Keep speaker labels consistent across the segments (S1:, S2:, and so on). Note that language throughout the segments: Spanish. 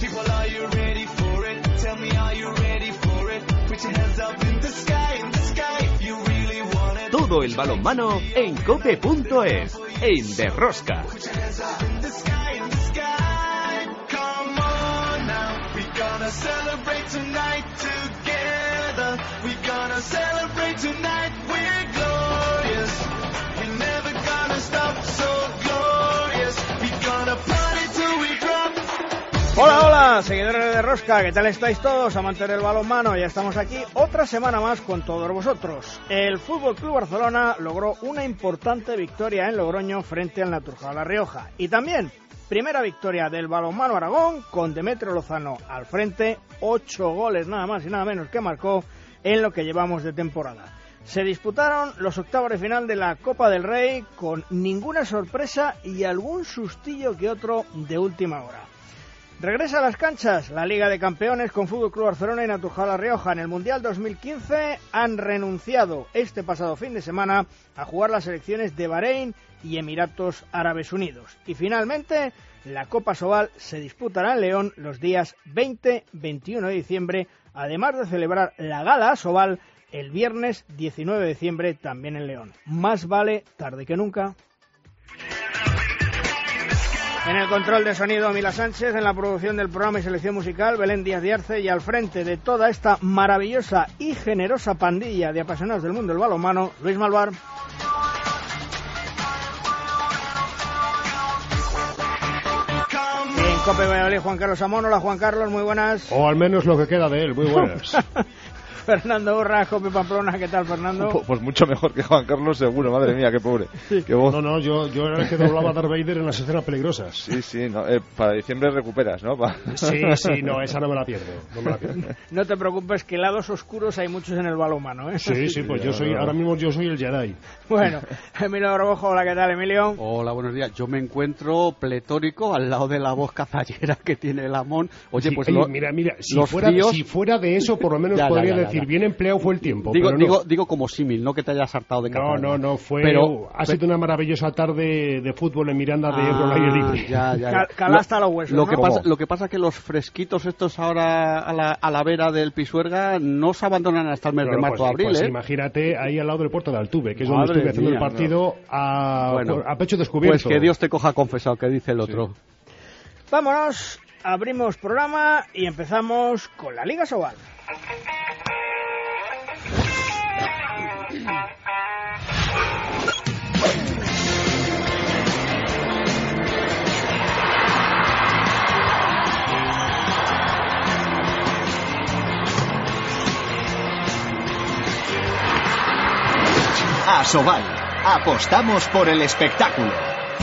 S1: Todo el balonmano en cope.es, en De Rosca.
S2: Hola, hola, seguidores de Rosca, ¿qué tal estáis todos? Amantes del balonmano, ya estamos aquí otra semana más con todos vosotros. El Fútbol Club Barcelona logró una importante victoria en Logroño frente al Naturjao La Rioja. Y también, primera victoria del balonmano Aragón con Demetrio Lozano al frente, 8 goles nada más y nada menos que marcó en lo que llevamos de temporada. Se disputaron los octavos de final de la Copa del Rey con ninguna sorpresa y algún sustillo que otro de última hora. Regresa a las canchas la Liga de Campeones con Fútbol Club Barcelona y Naturjao La Rioja. En el Mundial 2015 han renunciado este pasado fin de semana a jugar las selecciones de Bahrein y Emiratos Árabes Unidos. Y finalmente la Copa Sobal se disputará en León los días 20-21 de diciembre, además de celebrar la Gala Sobal el viernes 19 de diciembre también en León. Más vale tarde que nunca. En el control de sonido, Mila Sánchez, en la producción del programa y selección musical, Belén Díaz de Arce, y al frente de toda esta maravillosa y generosa pandilla de apasionados del mundo del balonmano, Luis Malvar. En Cope Valladolid, Juan Carlos Amón. Hola, Juan Carlos, muy buenas.
S3: O al menos lo que queda de él, muy buenas.
S2: Fernando Urra, Cope Pamplona, ¿qué tal, Fernando?
S4: Pues mucho mejor que Juan Carlos, seguro, madre mía, qué pobre.
S2: Sí.
S4: Qué voz.
S3: No, yo era el que doblaba a Darth Vader en las escenas peligrosas.
S4: Sí, no, para diciembre recuperas, ¿no?
S3: Sí, no, esa no me la pierdo.
S2: No te preocupes, que lados oscuros hay muchos en el balonmano, ¿eh?
S3: Sí, pues ahora mismo yo soy el Jedi.
S2: Bueno, Emilio Borbojo, hola, ¿qué tal, Emilio?
S5: Hola, buenos días. Yo me encuentro pletórico al lado de la voz cazallera que tiene el Amón. Oye,
S3: sí,
S5: pues
S3: mira, si fuera de eso, por lo menos podría decir, bien empleado fue el tiempo.
S5: Digo como símil, no que te hayas hartado de cazar.
S3: No, ha sido una maravillosa tarde de fútbol en Miranda de Ebro al aire libre.
S5: Ya.
S2: Calaste a los huesos,
S5: Lo que pasa es que los fresquitos estos ahora a la vera del Pisuerga no se abandonan hasta el mes de marzo o abril,
S3: pues imagínate ahí al lado del puerto de Altuve, que es donde estuve haciendo el partido a pecho descubierto.
S5: Pues que Dios te coja confesado, que dice el otro.
S2: Vámonos, abrimos programa y empezamos con la Liga Sobal.
S1: A Sobal, apostamos por el espectáculo.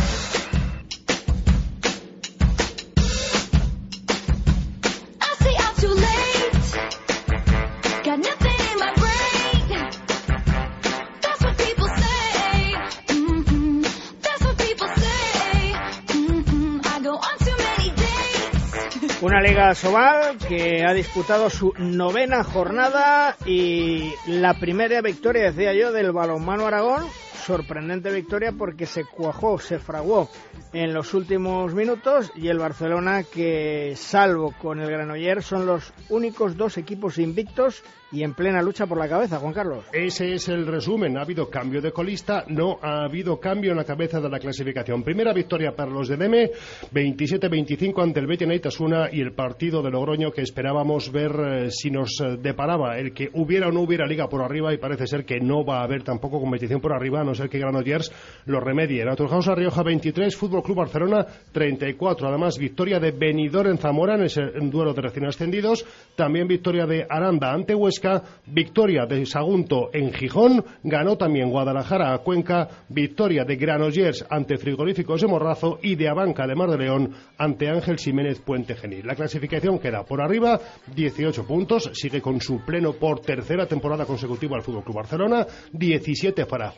S2: Una Liga Sobal que ha disputado su 9ª jornada y la primera victoria, decía yo, del balonmano Aragón. Sorprendente victoria porque se cuajó, se fraguó en los últimos minutos, y el Barcelona, que salvo con el Granollers son los únicos dos equipos invictos y en plena lucha por la cabeza, Juan Carlos.
S3: Ese es el resumen. Ha habido cambio de colista, no ha habido cambio en la cabeza de la clasificación. Primera victoria para los de Deme, 27-25 ante el Betis Neitasuna, y el partido de Logroño que esperábamos ver si nos deparaba el que hubiera o no hubiera liga por arriba, y parece ser que no va a haber tampoco competición por arriba, a no ser que Granollers lo remedie. Naturjao La Rioja 23, Fútbol Club Barcelona 34. Además, victoria de Benidorm en Zamora en ese duelo de recién ascendidos. También victoria de Aranda ante Huesca, victoria de Sagunto en Gijón, ganó también Guadalajara a Cuenca, victoria de Granollers ante Frigoríficos de Morrazo y de Abanca de Mar de León ante Ángel Ximénez Puente Genil. La clasificación queda por arriba, 18 puntos, sigue con su pleno por tercera temporada consecutiva al Fútbol Club Barcelona, 17 para Freiking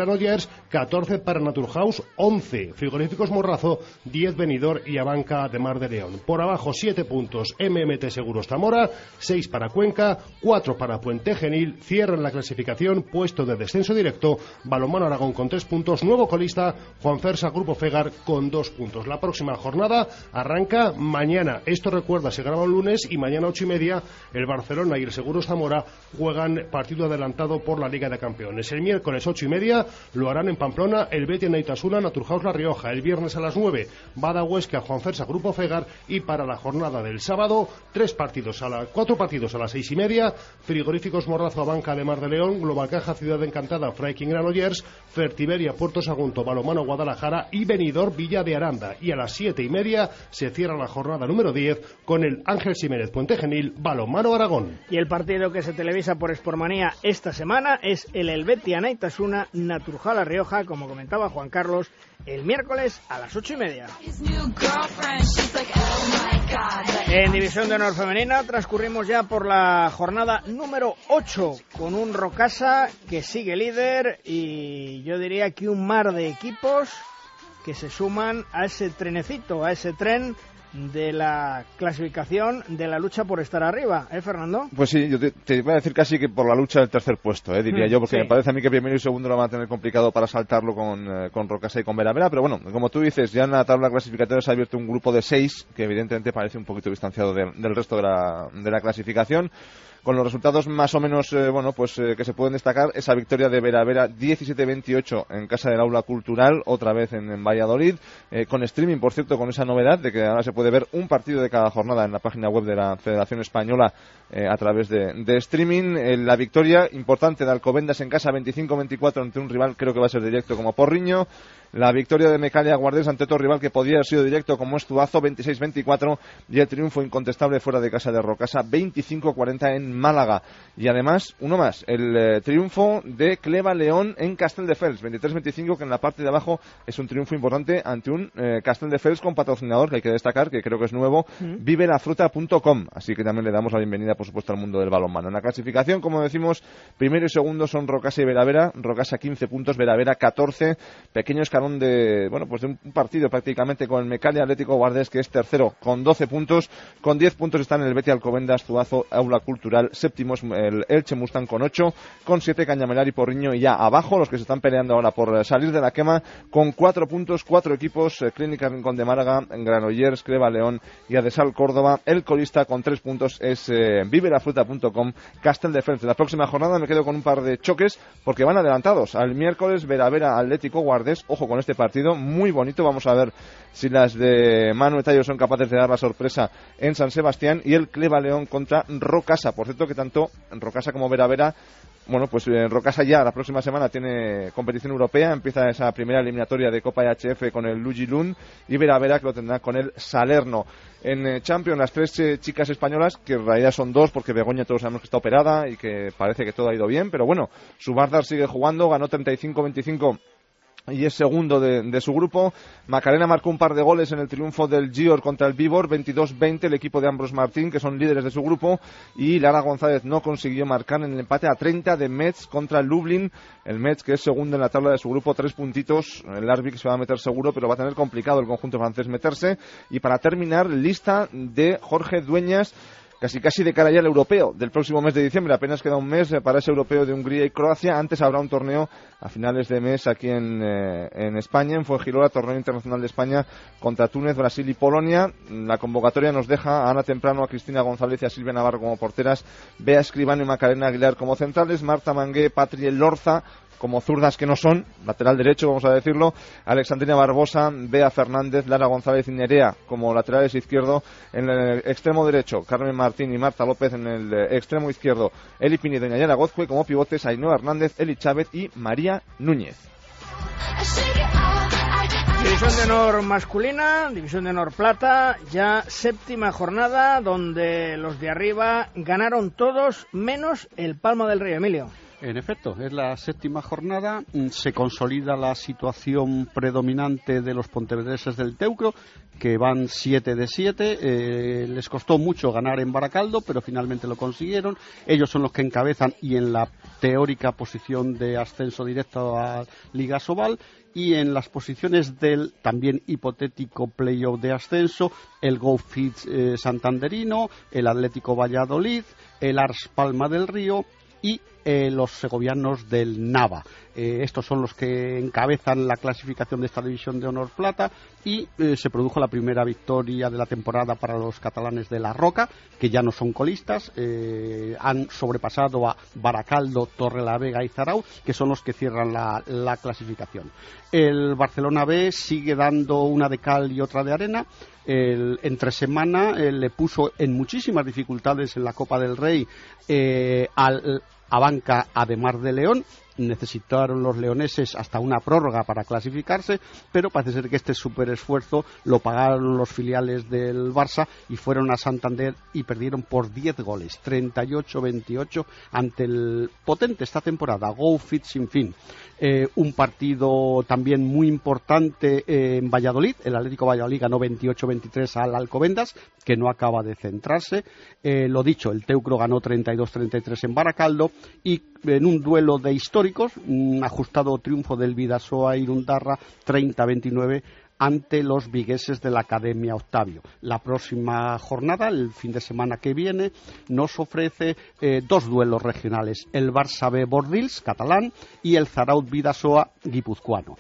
S3: Granollers, 14 para Naturhaus, 11 Frigoríficos Morrazo, 10 Benidorm y Abanca de Mar de León. Por abajo 7 puntos MMT Seguros Zamora, 6 para Cuenca, 4 para Puente Genil, cierran la clasificación, puesto de descenso directo, Balonmano Aragón con 3 puntos, nuevo colista Juan Fersa Grupo Fegar con 2 puntos. La próxima jornada arranca mañana, esto recuerda, se graba un lunes y mañana 8:30 el Barcelona y el Seguros Zamora juegan partido adelantado por la Liga de Campeones. El miércoles 8:30 lo harán en Pamplona el Betis Neitasuna, Naturhaus La Rioja. El viernes a las 9 Bada Huesca, Juan Fersa Grupo Fegar, y para la jornada del sábado 4 partidos a las 6:30, Frigoríficos Morrazo Abanca de Mar de León, Global Caja Ciudad Encantada Freiking Granollers, Fertiberia Puerto Sagunto Balonmano Guadalajara y Benidorm Villa de Aranda. Y a las 7:30 se cierra la jornada número 10 con el Ángel Ximénez Puente Genil Balonmano Aragón.
S2: Y el partido que se televisa por Sportmanía esta semana es el Helvetia Neitasuna Naturhaus La Rioja, como comentaba Juan Carlos, el miércoles a las 8:30. En División de Honor Femenina transcurrimos ya por la jornada número 8 con un Rocasa que sigue líder y yo diría que un mar de equipos que se suman a ese trenecito, a ese tren de la clasificación, de la lucha por estar arriba, Fernando?
S4: Pues sí, yo te iba a decir casi que por la lucha del tercer puesto, diría yo, porque sí. Me parece a mí que primero y segundo lo van a tener complicado para saltarlo con Rocasa y con Vera, pero bueno, como tú dices, ya en la tabla clasificatoria se ha abierto un grupo de 6, que evidentemente parece un poquito distanciado del resto de la clasificación. Con los resultados más o menos que se pueden destacar, esa victoria de Vera 17-28 en casa del Aula Cultural, otra vez en Valladolid, con streaming, por cierto, con esa novedad de que ahora se puede ver un partido de cada jornada en la página web de la Federación Española a través de streaming. La victoria importante de Alcobendas en casa 25-24 ante un rival, creo que va a ser directo como Porriño. La victoria de Mecalia Guardés ante otro rival que podía haber sido directo como es Tuazo 26-24, y el triunfo incontestable fuera de casa de Rocasa 25-40 en Málaga. Y además, uno más, el triunfo de Cleva León en Castelldefels 23-25, que en la parte de abajo es un triunfo importante ante un Castelldefels con patrocinador que hay que destacar, que creo que es nuevo, vivelafruta.com, así que también le damos la bienvenida, por supuesto, al mundo del balonmano. En la clasificación, como decimos, primero y segundo son Rocasa y Vera, Rocasa 15 puntos, Vera 14, pequeño escalón de un partido prácticamente con el Mecalia Atlético Guardés, que es tercero con 12 puntos, con 10 puntos están el Betis Alcobendas, Zuazo, Aula Cultural, séptimo es el Elche Mustang con 8, con 7 Cañamelar y Porriño, y ya abajo los que se están peleando ahora por salir de la quema con 4 puntos, 4 equipos, Clínica Rincón de Málaga, Granollers, Cleva León y Adesal Córdoba. El colista con 3 puntos es vivelafruta.com, Castelldefels. La próxima jornada me quedo con un par de choques porque van adelantados. Al miércoles Vera Atlético Guardés, ojo con este partido, muy bonito, vamos a ver si las de Manu Tallo son capaces de dar la sorpresa en San Sebastián, y el Cleva León contra Rocasa. Por cierto que tanto Rocasa como Vera, Rocasa ya la próxima semana tiene competición europea, empieza esa primera eliminatoria de Copa IHF con el Luigi Lund, y Vera que lo tendrá con el Salerno. En Champions, las 3 chicas españolas, que en realidad son 2 porque Begoña todos sabemos que está operada y que parece que todo ha ido bien, pero bueno, Subardar sigue jugando, ganó 35-25 y es segundo de su grupo. Macarena marcó un par de goles en el triunfo del Gior contra el Vibor, 22-20, el equipo de Ambros Martín, que son líderes de su grupo, y Lara González no consiguió marcar en el empate a 30 de Metz contra el Lublin. El Metz, que es segundo en la tabla de su grupo, 3 puntitos. El Arbic se va a meter seguro, pero va a tener complicado el conjunto francés meterse. Y para terminar, lista de Jorge Dueñas, casi de cara ya al europeo del próximo mes de diciembre. Apenas queda un mes para ese europeo de Hungría y Croacia. Antes habrá un torneo a finales de mes aquí en España, en Fuengirola, torneo internacional de España contra Túnez, Brasil y Polonia. La convocatoria nos deja a Ana Temprano, a Cristina González y a Silvia Navarro como porteras, Bea Escribano y Macarena Aguilar como centrales, Marta Mangué, Patri Lorza como zurdas que no son, lateral derecho vamos a decirlo, Alexandrina Barbosa, Bea Fernández, Lara González y Nerea como laterales izquierdo. En el extremo derecho, Carmen Martín y Marta López. En el extremo izquierdo, Eli Pinedo y Nayara Gozcue. Como pivotes, Ainhoa Hernández, Eli Chávez y María Núñez.
S2: División de Honor masculina, División de Honor plata, ya séptima jornada donde los de arriba ganaron todos menos el Palma del Rey, Emilio.
S5: En efecto, es la 7ª jornada, se consolida la situación predominante de los pontevedreses del Teucro, que van 7 de 7, les costó mucho ganar en Baracaldo, pero finalmente lo consiguieron. Ellos son los que encabezan y en la teórica posición de ascenso directo a Liga Sobal, y en las posiciones del también hipotético playoff de ascenso, el Go Fit santanderino, el Atlético Valladolid, el Ars Palma del Río y los segovianos del Nava. Estos son los que encabezan la clasificación de esta división de honor plata, y se produjo la primera victoria de la temporada para los catalanes de La Roca, que ya no son colistas, han sobrepasado a Baracaldo, Torrelavega y Zarau, que son los que cierran la clasificación. El Barcelona B sigue dando una de cal y otra de arena. Entre semana le puso en muchísimas dificultades en la Copa del Rey a Banca Ademar de León. Necesitaron los leoneses hasta una prórroga para clasificarse, pero parece ser que este superesfuerzo lo pagaron los filiales del Barça y fueron a Santander y perdieron por 10 goles, 38-28 ante el potente esta temporada Go Fit Sin Fin. Un partido también muy importante en Valladolid. El Atlético Valladolid ganó 28-23 al Alcobendas, que no acaba de centrarse. Lo dicho, el Teucro ganó 32-33 en Baracaldo, y en un duelo de históricos, un ajustado triunfo del Bidasoa Irundarra 30-29 ante los vigueses de la Academia Octavio. La próxima jornada, el fin de semana que viene, nos ofrece 2 duelos regionales: el Barça B Bordils catalán y el Zaraut Bidasoa guipuzcoano.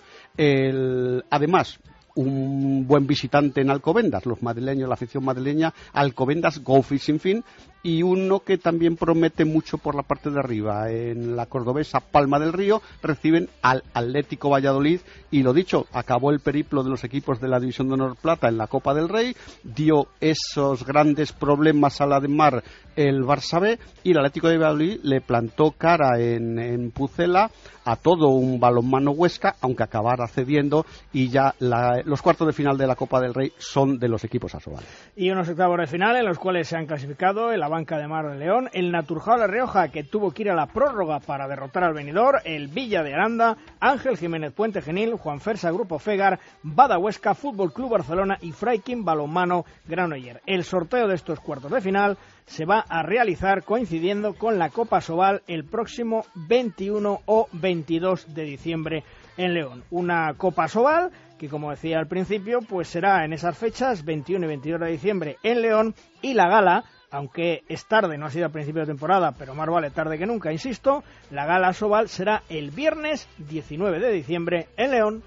S5: Además, un buen visitante en Alcobendas, los madrileños, la afición madrileña, Alcobendas Go Fit Sin Fin, y uno que también promete mucho por la parte de arriba, en la cordobesa Palma del Río, reciben al Atlético Valladolid. Y lo dicho, acabó el periplo de los equipos de la División de Honor Plata en la Copa del Rey, dio esos grandes problemas a la de Mar el Barça B, y el Atlético de Valladolid le plantó cara en Pucela a todo un balonmano Huesca, aunque acabara cediendo, y ya los cuartos de final de la Copa del Rey son de los equipos asobales.
S2: Y unos octavos de final en los cuales se han clasificado el Banca de Mar de León, el Naturjao La Rioja, que tuvo que ir a la prórroga para derrotar al Benidorm, el Villa de Aranda, Ángel Jiménez Puente Genil, Juan Fersa Grupo Fegar, Bada Huesca, Fútbol Club Barcelona y Freikin Balonmano Granollers. El sorteo de estos cuartos de final se va a realizar coincidiendo con la Copa Sobal el próximo 21 o 22 de diciembre en León. Una Copa Sobal que, como decía al principio, pues será en esas fechas, 21 y 22 de diciembre en León, y la gala, aunque es tarde, no ha sido a principio de temporada, pero más vale tarde que nunca, insisto, la gala Sobal será el viernes 19 de diciembre en León.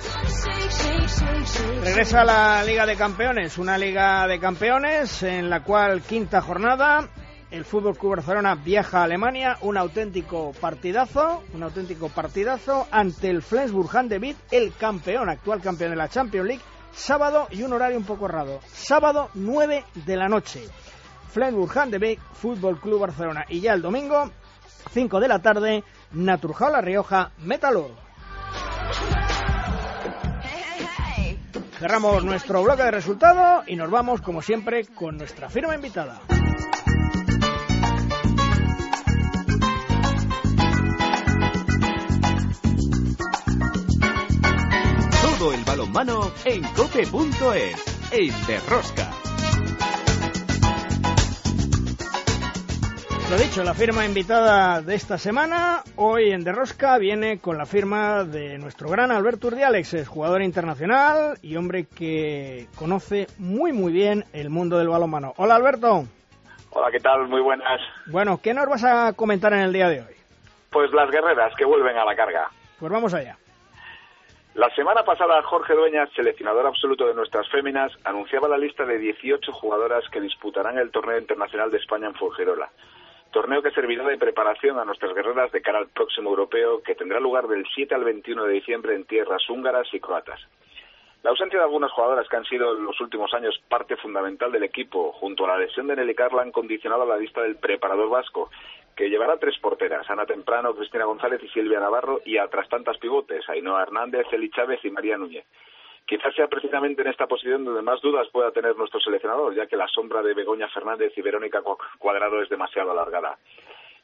S2: Regresa la Liga de Campeones, una Liga de Campeones en la cual, quinta jornada, el Fútbol Club Barcelona viaja a Alemania, un auténtico partidazo ante el Flensburg Handewitt, el campeón, actual campeón de la Champions League, sábado, y un horario un poco raro, sábado 9 de la noche. Flensburg Handewitt, Fútbol Club Barcelona, y ya el domingo 5 de la tarde, Naturjao La Rioja, Metalurg. Cerramos nuestro bloque de resultados y nos vamos, como siempre, con nuestra firma invitada.
S1: Todo el balonmano en cope.es, en Derrosca.
S2: Lo dicho, la firma invitada de esta semana, hoy en Derrosca, viene con la firma de nuestro gran Alberto Urdiales, es jugador internacional y hombre que conoce muy muy bien el mundo del balonmano. Hola, Alberto.
S6: Hola, ¿qué tal? Muy buenas.
S2: Bueno, ¿qué nos vas a comentar en el día de hoy?
S6: Pues las guerreras que vuelven a la carga.
S2: Pues vamos allá.
S6: La semana pasada, Jorge Dueñas, seleccionador absoluto de nuestras féminas, anunciaba la lista de 18 jugadoras que disputarán el Torneo Internacional de España en Fuengirola. Torneo que servirá de preparación a nuestras guerreras de cara al próximo europeo, que tendrá lugar del 7 al 21 de diciembre en tierras húngaras y croatas. La ausencia de algunas jugadoras que han sido en los últimos años parte fundamental del equipo, junto a la lesión de Nelly Carla, han condicionado la lista del preparador vasco, que llevará 3 porteras, Ana Temprano, Cristina González y Silvia Navarro, y a otras tantas pivotes, Ainhoa Hernández, Eli Chávez y María Núñez. Quizás sea precisamente en esta posición donde más dudas pueda tener nuestro seleccionador, ya que la sombra de Begoña Fernández y Verónica Cuadrado es demasiado alargada.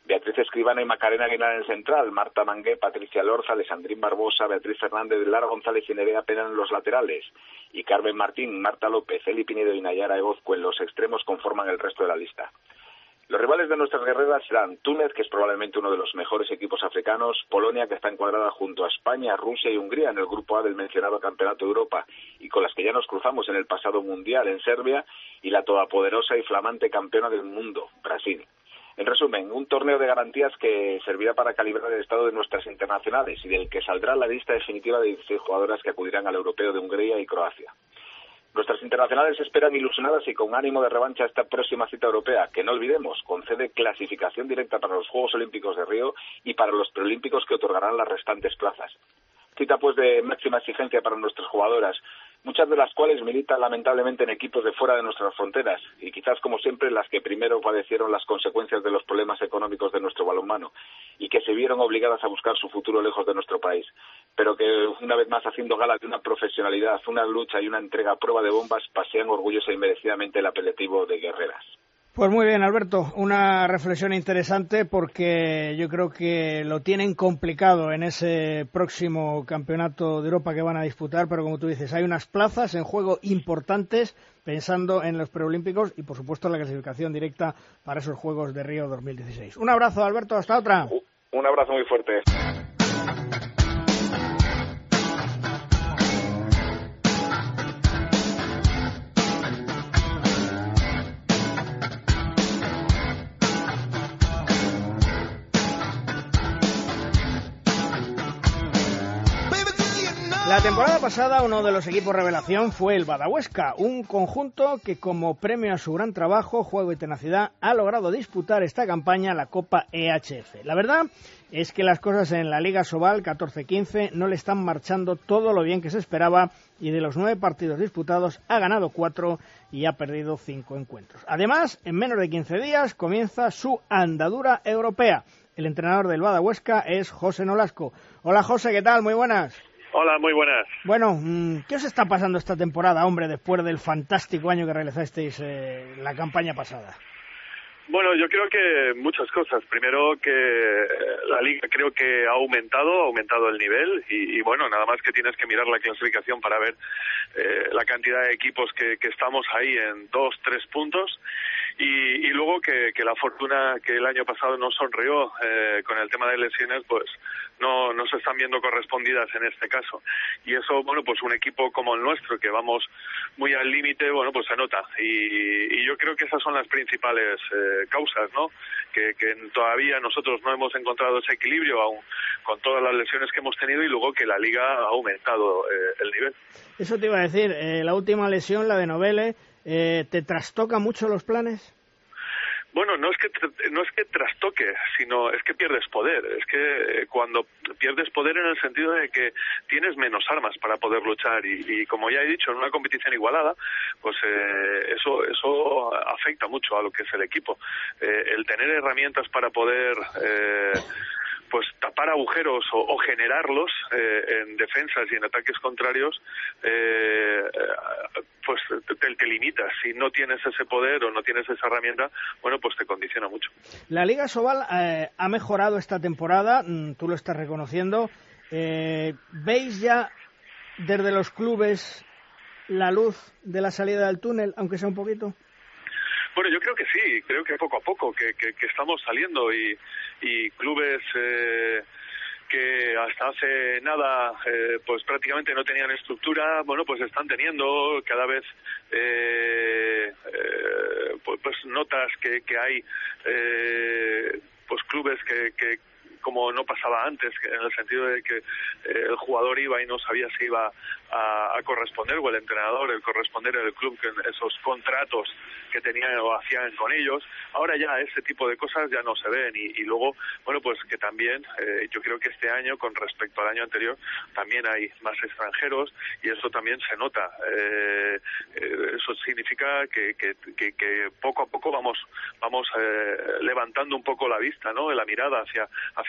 S6: Beatriz Escribano y Macarena Aguilar en el central, Marta Mangué, Patricia Lorza, Alessandrín Barbosa, Beatriz Fernández, Lara González y Nerea Pena en los laterales, y Carmen Martín, Marta López, Eli Pinedo y Nayara Egozco en los extremos conforman el resto de la lista. Los rivales de nuestras guerreras serán Túnez, que es probablemente uno de los mejores equipos africanos, Polonia, que está encuadrada junto a España, Rusia y Hungría en el grupo A del mencionado Campeonato de Europa y con las que ya nos cruzamos en el pasado Mundial en Serbia, y la todopoderosa y flamante campeona del mundo, Brasil. En resumen, un torneo de garantías que servirá para calibrar el estado de nuestras internacionales y del que saldrá la lista definitiva de 16 jugadoras que acudirán al Europeo de Hungría y Croacia. Nuestras internacionales esperan ilusionadas y con ánimo de revancha esta próxima cita europea, que no olvidemos, concede clasificación directa para los Juegos Olímpicos de Río y para los preolímpicos que otorgarán las restantes plazas. Cita pues de máxima exigencia para nuestras jugadoras, muchas de las cuales militan lamentablemente en equipos de fuera de nuestras fronteras y quizás como siempre las que primero padecieron las consecuencias de los problemas económicos de nuestro balonmano y que se vieron obligadas a buscar su futuro lejos de nuestro país, pero que una vez más haciendo gala de una profesionalidad, una lucha y una entrega a prueba de bombas pasean orgullosa y merecidamente el apelativo de guerreras.
S2: Pues muy bien, Alberto, una reflexión interesante porque yo creo que lo tienen complicado en ese próximo campeonato de Europa que van a disputar, pero como tú dices, hay unas plazas en juego importantes pensando en los preolímpicos y por supuesto la clasificación directa para esos Juegos de Río 2016. Un abrazo, Alberto, hasta otra.
S6: Un abrazo muy fuerte.
S2: La temporada pasada uno de los equipos revelación fue el Badahuesca, un conjunto que como premio a su gran trabajo, juego y tenacidad ha logrado disputar esta campaña la Copa EHF. La verdad es que las cosas en la Liga Sobal 14-15 no le están marchando todo lo bien que se esperaba y de los 9 partidos disputados ha ganado 4 y ha perdido 5 encuentros. Además, en menos de 15 días comienza su andadura europea. El entrenador del Badahuesca es José Nolasco. Hola José, ¿qué tal? Muy buenas.
S7: Hola, muy buenas.
S2: Bueno, ¿qué os está pasando esta temporada, hombre, después del fantástico año que realizasteis la campaña pasada?
S7: Bueno, yo creo que muchas cosas. Primero que la liga creo que ha aumentado el nivel y bueno, nada más que tienes que mirar la clasificación para ver la cantidad de equipos que estamos ahí en 2-3 puntos. Y luego que la fortuna que el año pasado nos sonrió con el tema de lesiones, pues no se están viendo correspondidas en este caso. Y eso, bueno, pues un equipo como el nuestro, que vamos muy al límite, bueno, pues se nota. Y yo creo que esas son las principales causas, ¿no? Que todavía nosotros no hemos encontrado ese equilibrio aún con todas las lesiones que hemos tenido y luego que la liga ha aumentado el nivel.
S2: Eso te iba a decir, la última lesión, la de Novele, ¿te trastoca mucho los planes?
S7: Bueno, no es que trastoque, sino es que pierdes poder. Es que cuando pierdes poder en el sentido de que tienes menos armas para poder luchar y como ya he dicho, en una competición igualada, pues eso afecta mucho a lo que es el equipo. El tener herramientas para poder pues tapar agujeros o generarlos en defensas y en ataques contrarios, pues te limitas. Si no tienes ese poder o no tienes esa herramienta, bueno, pues te condiciona mucho.
S2: La Liga Sobal ha mejorado esta temporada, tú lo estás reconociendo. ¿Veis ya desde los clubes la luz de la salida del túnel, aunque sea un poquito?
S7: Bueno, yo creo que sí, creo que poco a poco que estamos saliendo y clubes que hasta hace nada pues prácticamente no tenían estructura, bueno, pues están teniendo cada vez pues notas que hay pues clubes que como no pasaba antes, en el sentido de que el jugador iba y no sabía si iba a corresponder, o el entrenador, el corresponder en el club, que esos contratos que tenían o hacían con ellos. Ahora ya ese tipo de cosas ya no se ven y luego, bueno, pues que también yo creo que este año, con respecto al año anterior, también hay más extranjeros y eso también se nota. Eso significa que poco a poco vamos levantando un poco la vista, ¿no? La mirada hacia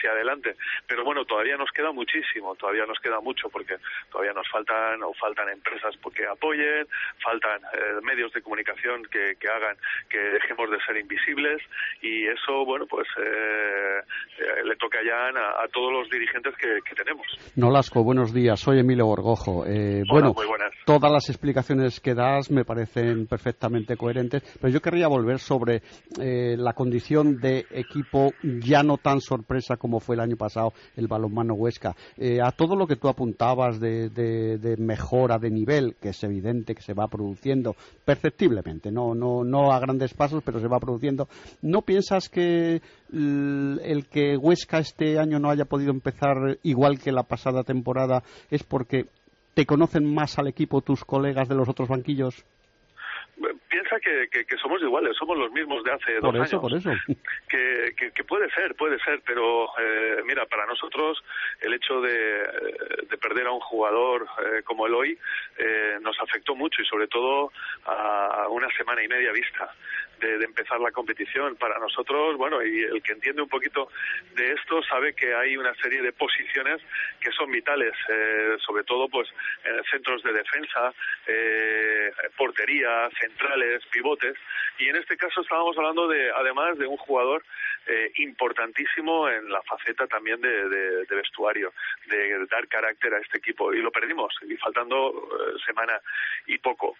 S7: hacia adelante. Pero bueno, todavía nos queda muchísimo, todavía nos queda mucho, porque todavía nos faltan empresas que apoyen, faltan medios de comunicación que hagan que dejemos de ser invisibles, y eso, bueno, pues le toca ya a todos los dirigentes que tenemos.
S5: Nolasco, buenos días, soy Emilio Borgojo.
S7: Hola, muy buenas.
S5: Todas las explicaciones que das me parecen perfectamente coherentes, pero yo querría volver sobre la condición de equipo ya no tan sorpresa como fue el año pasado el Balonmano Huesca. A todo lo que tú apuntabas de mejora de nivel, que es evidente que se va produciendo perceptiblemente, no a grandes pasos, pero se va produciendo, ¿no piensas que el que Huesca este año no haya podido empezar igual que la pasada temporada es porque te conocen más al equipo tus colegas de los otros banquillos?
S7: Piensa que somos iguales, somos los mismos de hace 2 años.
S5: Por eso.
S7: Que puede ser, pero mira, para nosotros el hecho de perder a un jugador como Eloy nos afectó mucho, y sobre todo a una semana y media vista de empezar la competición. Para nosotros, bueno, y el que entiende un poquito de esto sabe que hay una serie de posiciones que son vitales, sobre todo pues centros de defensa, portería, centrales, pivotes, y en este caso estábamos hablando además de un jugador importantísimo en la faceta también de vestuario, de dar carácter a este equipo, y lo perdimos, y faltando semana y poco.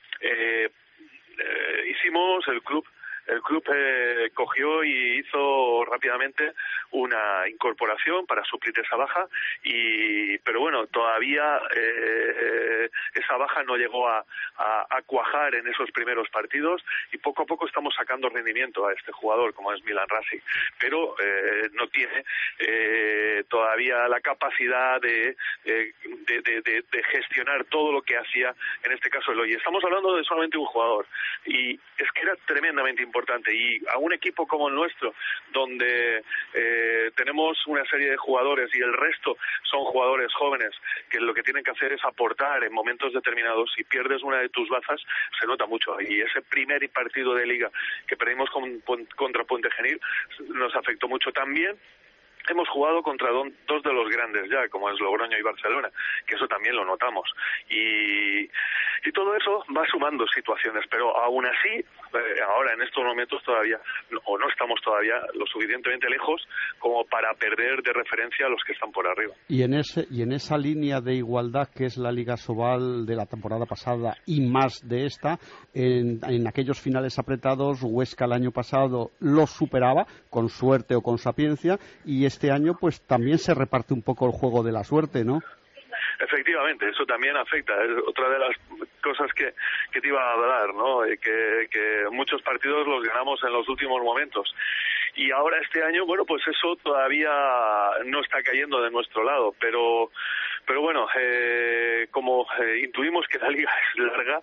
S7: El club cogió y hizo rápidamente una incorporación para suplir esa baja, pero bueno, todavía esa baja no llegó a cuajar en esos primeros partidos, y poco a poco estamos sacando rendimiento a este jugador como es Milan Rasic, pero no tiene todavía la capacidad de gestionar todo lo que hacía en este caso Eloy. Estamos hablando de solamente un jugador, y es que era tremendamente importante, y a un equipo como el nuestro, donde tenemos una serie de jugadores y el resto son jugadores jóvenes que lo que tienen que hacer es aportar en momentos determinados, y pierdes una de tus bazas, se nota mucho, y ese primer partido de liga que perdimos contra Puente Genil nos afectó mucho. También hemos jugado contra dos de los grandes ya, como es Logroño y Barcelona, que eso también lo notamos. Y todo eso va sumando situaciones, pero aún así, ahora en estos momentos todavía, no estamos todavía lo suficientemente lejos como para perder de referencia a los que están por arriba.
S5: Y en esa línea de igualdad que es la Liga Sobal de la temporada pasada y más de esta, en aquellos finales apretados, Huesca el año pasado los superaba, con suerte o con sapiencia, y este año pues también se reparte un poco el juego de la suerte, ¿no?
S7: Efectivamente, eso también afecta. Es otra de las cosas que te iba a hablar, ¿no? Que muchos partidos los ganamos en los últimos momentos. Y ahora este año, bueno, pues eso todavía no está cayendo de nuestro lado, pero bueno, como intuimos que la liga es larga,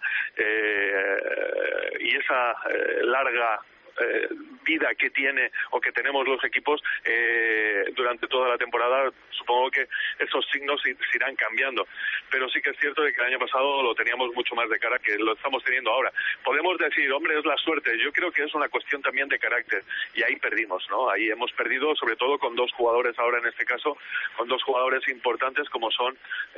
S7: y esa larga vida que tiene o que tenemos los equipos durante toda la temporada, supongo que esos signos se irán cambiando, pero sí que es cierto de que el año pasado lo teníamos mucho más de cara que lo estamos teniendo ahora. Podemos decir, hombre, es la suerte. Yo creo que es una cuestión también de carácter, y ahí perdimos, ¿no? Ahí hemos perdido, sobre todo con dos jugadores ahora en este caso, con dos jugadores importantes como son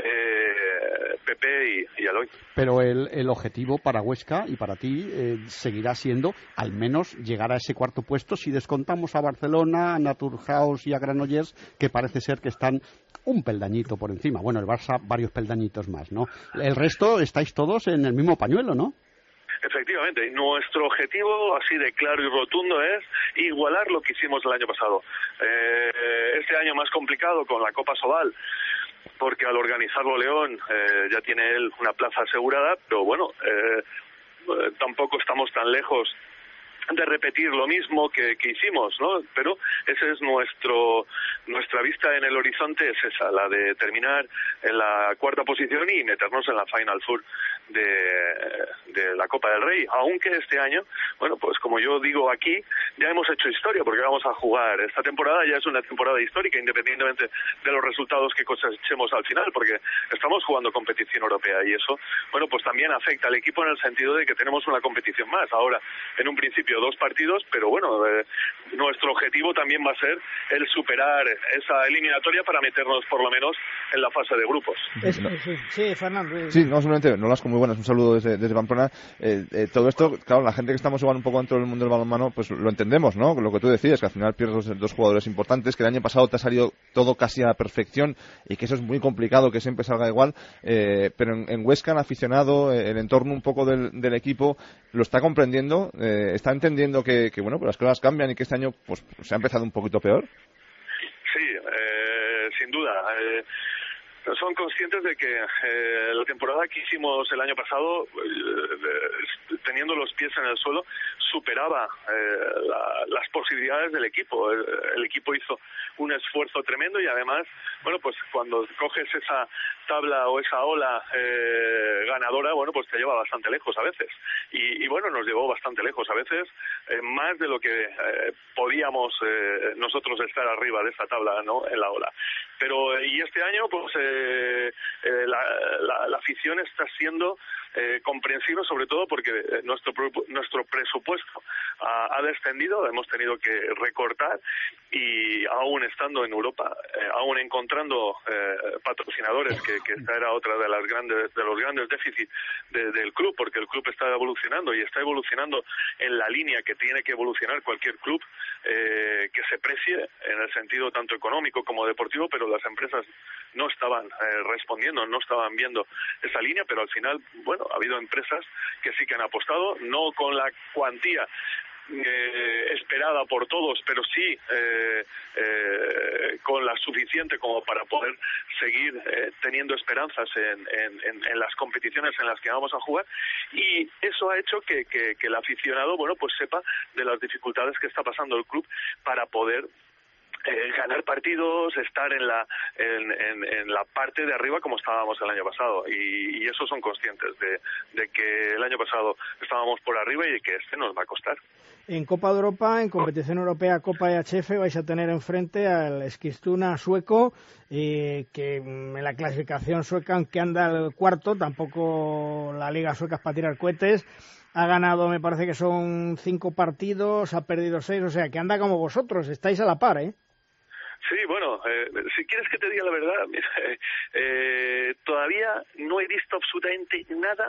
S7: Pepe y Eloy.
S5: Pero el objetivo para Huesca y para ti seguirá siendo al menos llegar a ese cuarto puesto, si descontamos a Barcelona, a Naturhaus y a Granollers, que parece ser que están un peldañito por encima. Bueno, el Barça varios peldañitos más, ¿no? El resto estáis todos en el mismo pañuelo, ¿no?
S7: Efectivamente, nuestro objetivo así de claro y rotundo es igualar lo que hicimos el año pasado. Este año más complicado con la Copa Sobal, porque al organizarlo León ya tiene él una plaza asegurada, pero bueno, tampoco estamos tan lejos de repetir lo mismo que hicimos, ¿no? Pero ese es nuestra vista en el horizonte, es esa, la de terminar en la cuarta posición y meternos en la Final Four de la Copa del Rey, aunque este año, bueno, pues como yo digo aquí, ya hemos hecho historia, porque vamos a jugar. Esta temporada ya es una temporada histórica, independientemente de los resultados que cosechemos al final, porque estamos jugando competición europea, y eso, bueno, pues también afecta al equipo en el sentido de que tenemos una competición más. Ahora, en un principio 2 partidos, pero bueno, nuestro objetivo también va a ser el superar esa eliminatoria para meternos por lo menos en la fase de grupos.
S2: Sí, Fernando.
S4: Sí, no, simplemente, Nolasco, muy buenas, un saludo desde Pamplona. Todo esto, claro, la gente que estamos igual un poco dentro del mundo del balonmano, pues lo entendemos, ¿no? Lo que tú decías, que al final pierdes 2 jugadores importantes, que el año pasado te ha salido todo casi a la perfección y que eso es muy complicado que siempre salga igual, pero en Huesca el aficionado, el entorno un poco del equipo lo está comprendiendo, está entendiendo que bueno, pues las cosas cambian y que este año pues se ha empezado un poquito peor.
S7: Sí, sin duda. Son conscientes de que la temporada que hicimos el año pasado, teniendo los pies en el suelo, superaba las posibilidades del equipo. El equipo hizo un esfuerzo tremendo y además, bueno, pues cuando coges esa tabla o esa ola ganadora, bueno, pues te lleva bastante lejos a veces. Y bueno, nos llevó bastante lejos a veces, más de lo que podíamos nosotros estar arriba de esa tabla, ¿no?, en la ola. Pero y este año pues la afición está siendo comprensiva, sobre todo porque nuestro presupuesto ha descendido, hemos tenido que recortar, y aún estando en Europa, aún encontrando patrocinadores, que esta era otra de los grandes déficits del club, porque el club está evolucionando y está evolucionando en la línea que tiene que evolucionar cualquier club que se precie en el sentido tanto económico como deportivo, pero las empresas no estaban respondiendo, no estaban viendo esa línea, pero al final, bueno, ha habido empresas que sí que han apostado, no con la cuantía esperada por todos, pero sí con la suficiente como para poder seguir teniendo esperanzas en las competiciones en las que vamos a jugar, y eso ha hecho que el aficionado, bueno, pues sepa de las dificultades que está pasando el club para poder ganar partidos, estar en la parte de arriba como estábamos el año pasado, y eso son conscientes de que el año pasado estábamos por arriba y de que este nos va a costar.
S2: En Copa de Europa, en competición europea, Copa EHF, vais a tener enfrente al Eskilstuna sueco, que en la clasificación sueca, aunque anda el cuarto, tampoco la liga sueca es para tirar cohetes. Ha ganado, me parece que son 5 partidos, ha perdido 6, o sea que anda como vosotros, estáis a la par, ¿eh?
S7: Sí, bueno, si quieres que te diga la verdad, mira, todavía no he visto absolutamente nada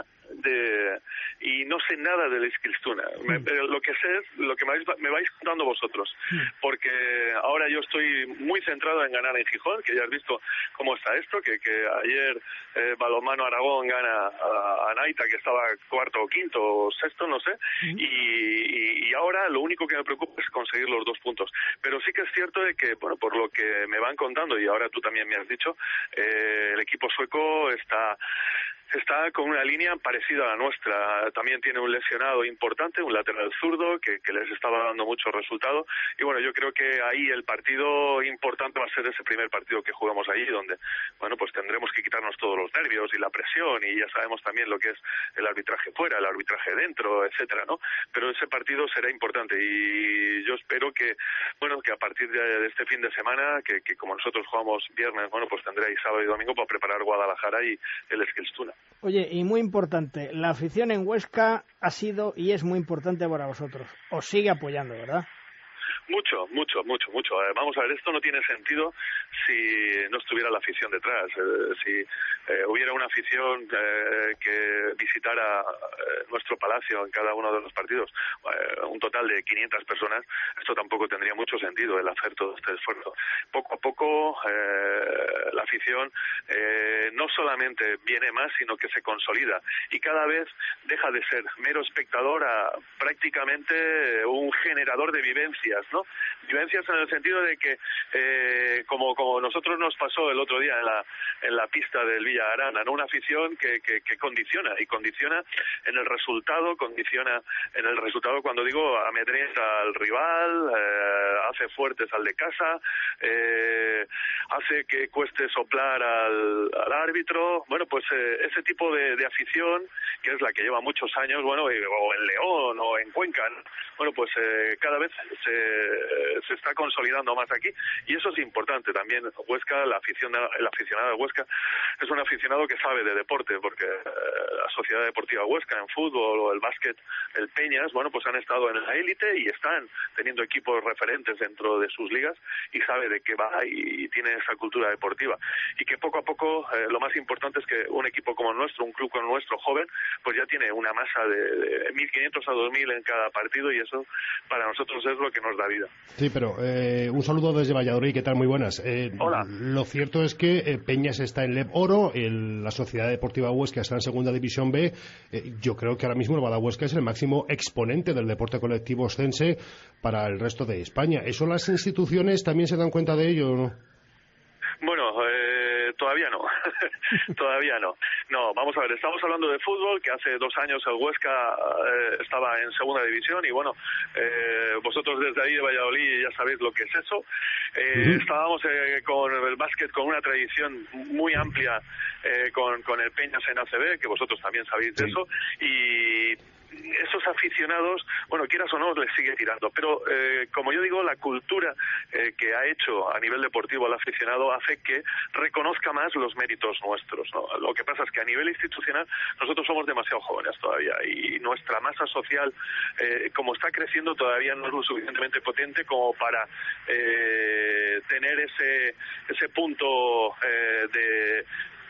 S7: y no sé nada del Eskilstuna. Lo que sé es lo que me vais contando vosotros, porque ahora yo estoy muy centrado en ganar en Gijón, que ya has visto cómo está esto, que ayer Balonmano Aragón gana a Naita, que estaba cuarto o quinto o sexto, no sé, y ahora lo único que me preocupa es conseguir los 2 puntos. Pero sí que es cierto de que, bueno, por lo que me van contando, y ahora tú también me has dicho, el equipo sueco está con una línea parecida a la nuestra. También tiene un lesionado importante, un lateral zurdo, que les estaba dando mucho resultado. Y bueno, yo creo que ahí el partido importante va a ser ese primer partido que jugamos allí, donde, bueno, pues tendremos que quitarnos todos los nervios y la presión, y ya sabemos también lo que es el arbitraje fuera, el arbitraje dentro, etcétera, ¿no? Pero ese partido será importante, y yo espero que, bueno, que a partir de este fin de semana, que como nosotros jugamos viernes, bueno, pues tendréis sábado y domingo para preparar Guadalajara y el Eskilstuna.
S2: Oye, y muy importante, la afición en Huesca ha sido y es muy importante para vosotros. Os sigue apoyando, ¿verdad?
S7: Mucho. Vamos a ver, esto no tiene sentido si no estuviera la afición detrás. Si hubiera una afición que visitara nuestro palacio en cada uno de los partidos, un total de 500 personas, esto tampoco tendría mucho sentido, el hacer todo este esfuerzo. Poco a poco la afición no solamente viene más, sino que se consolida, y cada vez deja de ser mero espectador a prácticamente un generador de vivencias, ¿no? Vivencias en el sentido de que, como nosotros nos pasó el otro día en la pista del Villa Arana, ¿no? Una afición que condiciona en el resultado, cuando digo amedrenta al rival, hace fuertes al de casa, hace que cueste soplar al árbitro. Bueno, pues ese tipo de afición, que es la que lleva muchos años, bueno, o en León o en Cuenca, ¿no? Bueno, pues cada vez se está consolidando más aquí, y eso es importante también. Huesca, el aficionado de Huesca es un aficionado que sabe de deporte, porque la Sociedad Deportiva Huesca en fútbol o el básquet, el Peñas, bueno, pues han estado en la élite y están teniendo equipos referentes dentro de sus ligas, y sabe de qué va y tiene esa cultura deportiva, y que poco a poco lo más importante es que un equipo como el nuestro, un club como el nuestro joven, pues ya tiene una masa de 1.500 a 2.000 en cada partido, y eso para nosotros es lo que nos da vida.
S3: Sí, pero un saludo desde Valladolid, ¿qué tal? Muy buenas.
S7: Hola.
S3: Lo cierto es que Peñas está en LEB Oro, la Sociedad Deportiva Huesca está en Segunda División B. Yo creo que ahora mismo el Badahuesca es el máximo exponente del deporte colectivo oscense para el resto de España. ¿Eso las instituciones también se dan cuenta de ello o no?
S7: Bueno, todavía no. Todavía no. No, vamos a ver, estamos hablando de fútbol, que hace 2 años el Huesca estaba en Segunda División, y bueno, vosotros desde ahí de Valladolid ya sabéis lo que es eso. Estábamos con el básquet con una tradición muy amplia con el Peñas en ACB, que vosotros también sabéis de eso, y esos aficionados, bueno, quieras o no, les sigue tirando, pero como yo digo, la cultura que ha hecho a nivel deportivo al aficionado hace que reconozca más los méritos nuestros, ¿no? Lo que pasa es que a nivel institucional nosotros somos demasiado jóvenes todavía, y nuestra masa social, como está creciendo, todavía no es lo suficientemente potente como para tener ese punto de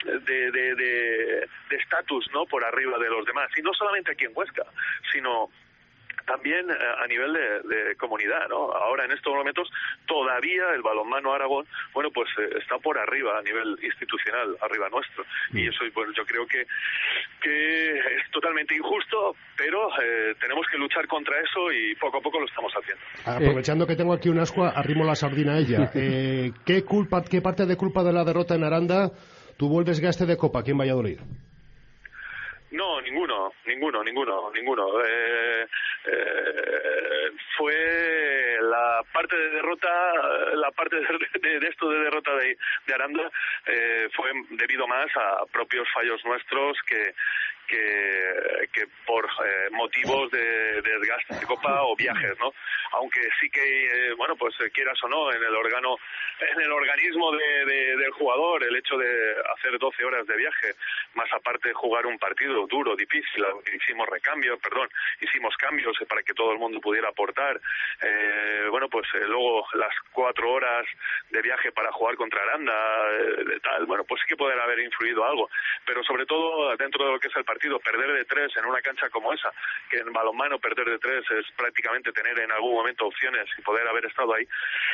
S7: estatus, ¿no?, por arriba de los demás, y no solamente aquí en Huesca, sino también a nivel de comunidad, ¿no? Ahora en estos momentos todavía el balonmano Aragón, bueno, pues está por arriba a nivel institucional, arriba nuestro, y eso, bueno, yo creo que es totalmente injusto, pero tenemos que luchar contra eso, y poco a poco lo estamos haciendo.
S3: Aprovechando que tengo aquí un ascua, arrimo la sardina a ella. ¿Qué parte de culpa de la derrota en Aranda tuvo el desgaste de Copa aquí en Valladolid?
S7: No, ninguno. Fue la parte de derrota, la parte de esto de derrota de Aranda, fue debido más a propios fallos nuestros que por motivos de desgaste de Copa o viajes, ¿no? Aunque sí que, bueno, pues quieras o no, en el organismo del jugador, el hecho de hacer 12 horas de viaje, más aparte de jugar un partido duro, difícil, hicimos cambios para que todo el mundo pudiera aportar, bueno, pues luego las 4 horas de viaje para jugar contra Aranda, tal, bueno, pues sí que puede haber influido algo, pero sobre todo dentro de lo que es el partido, perder de 3 en una cancha como esa, que en balonmano perder de 3 es prácticamente tener en algún momento opciones y poder haber estado ahí.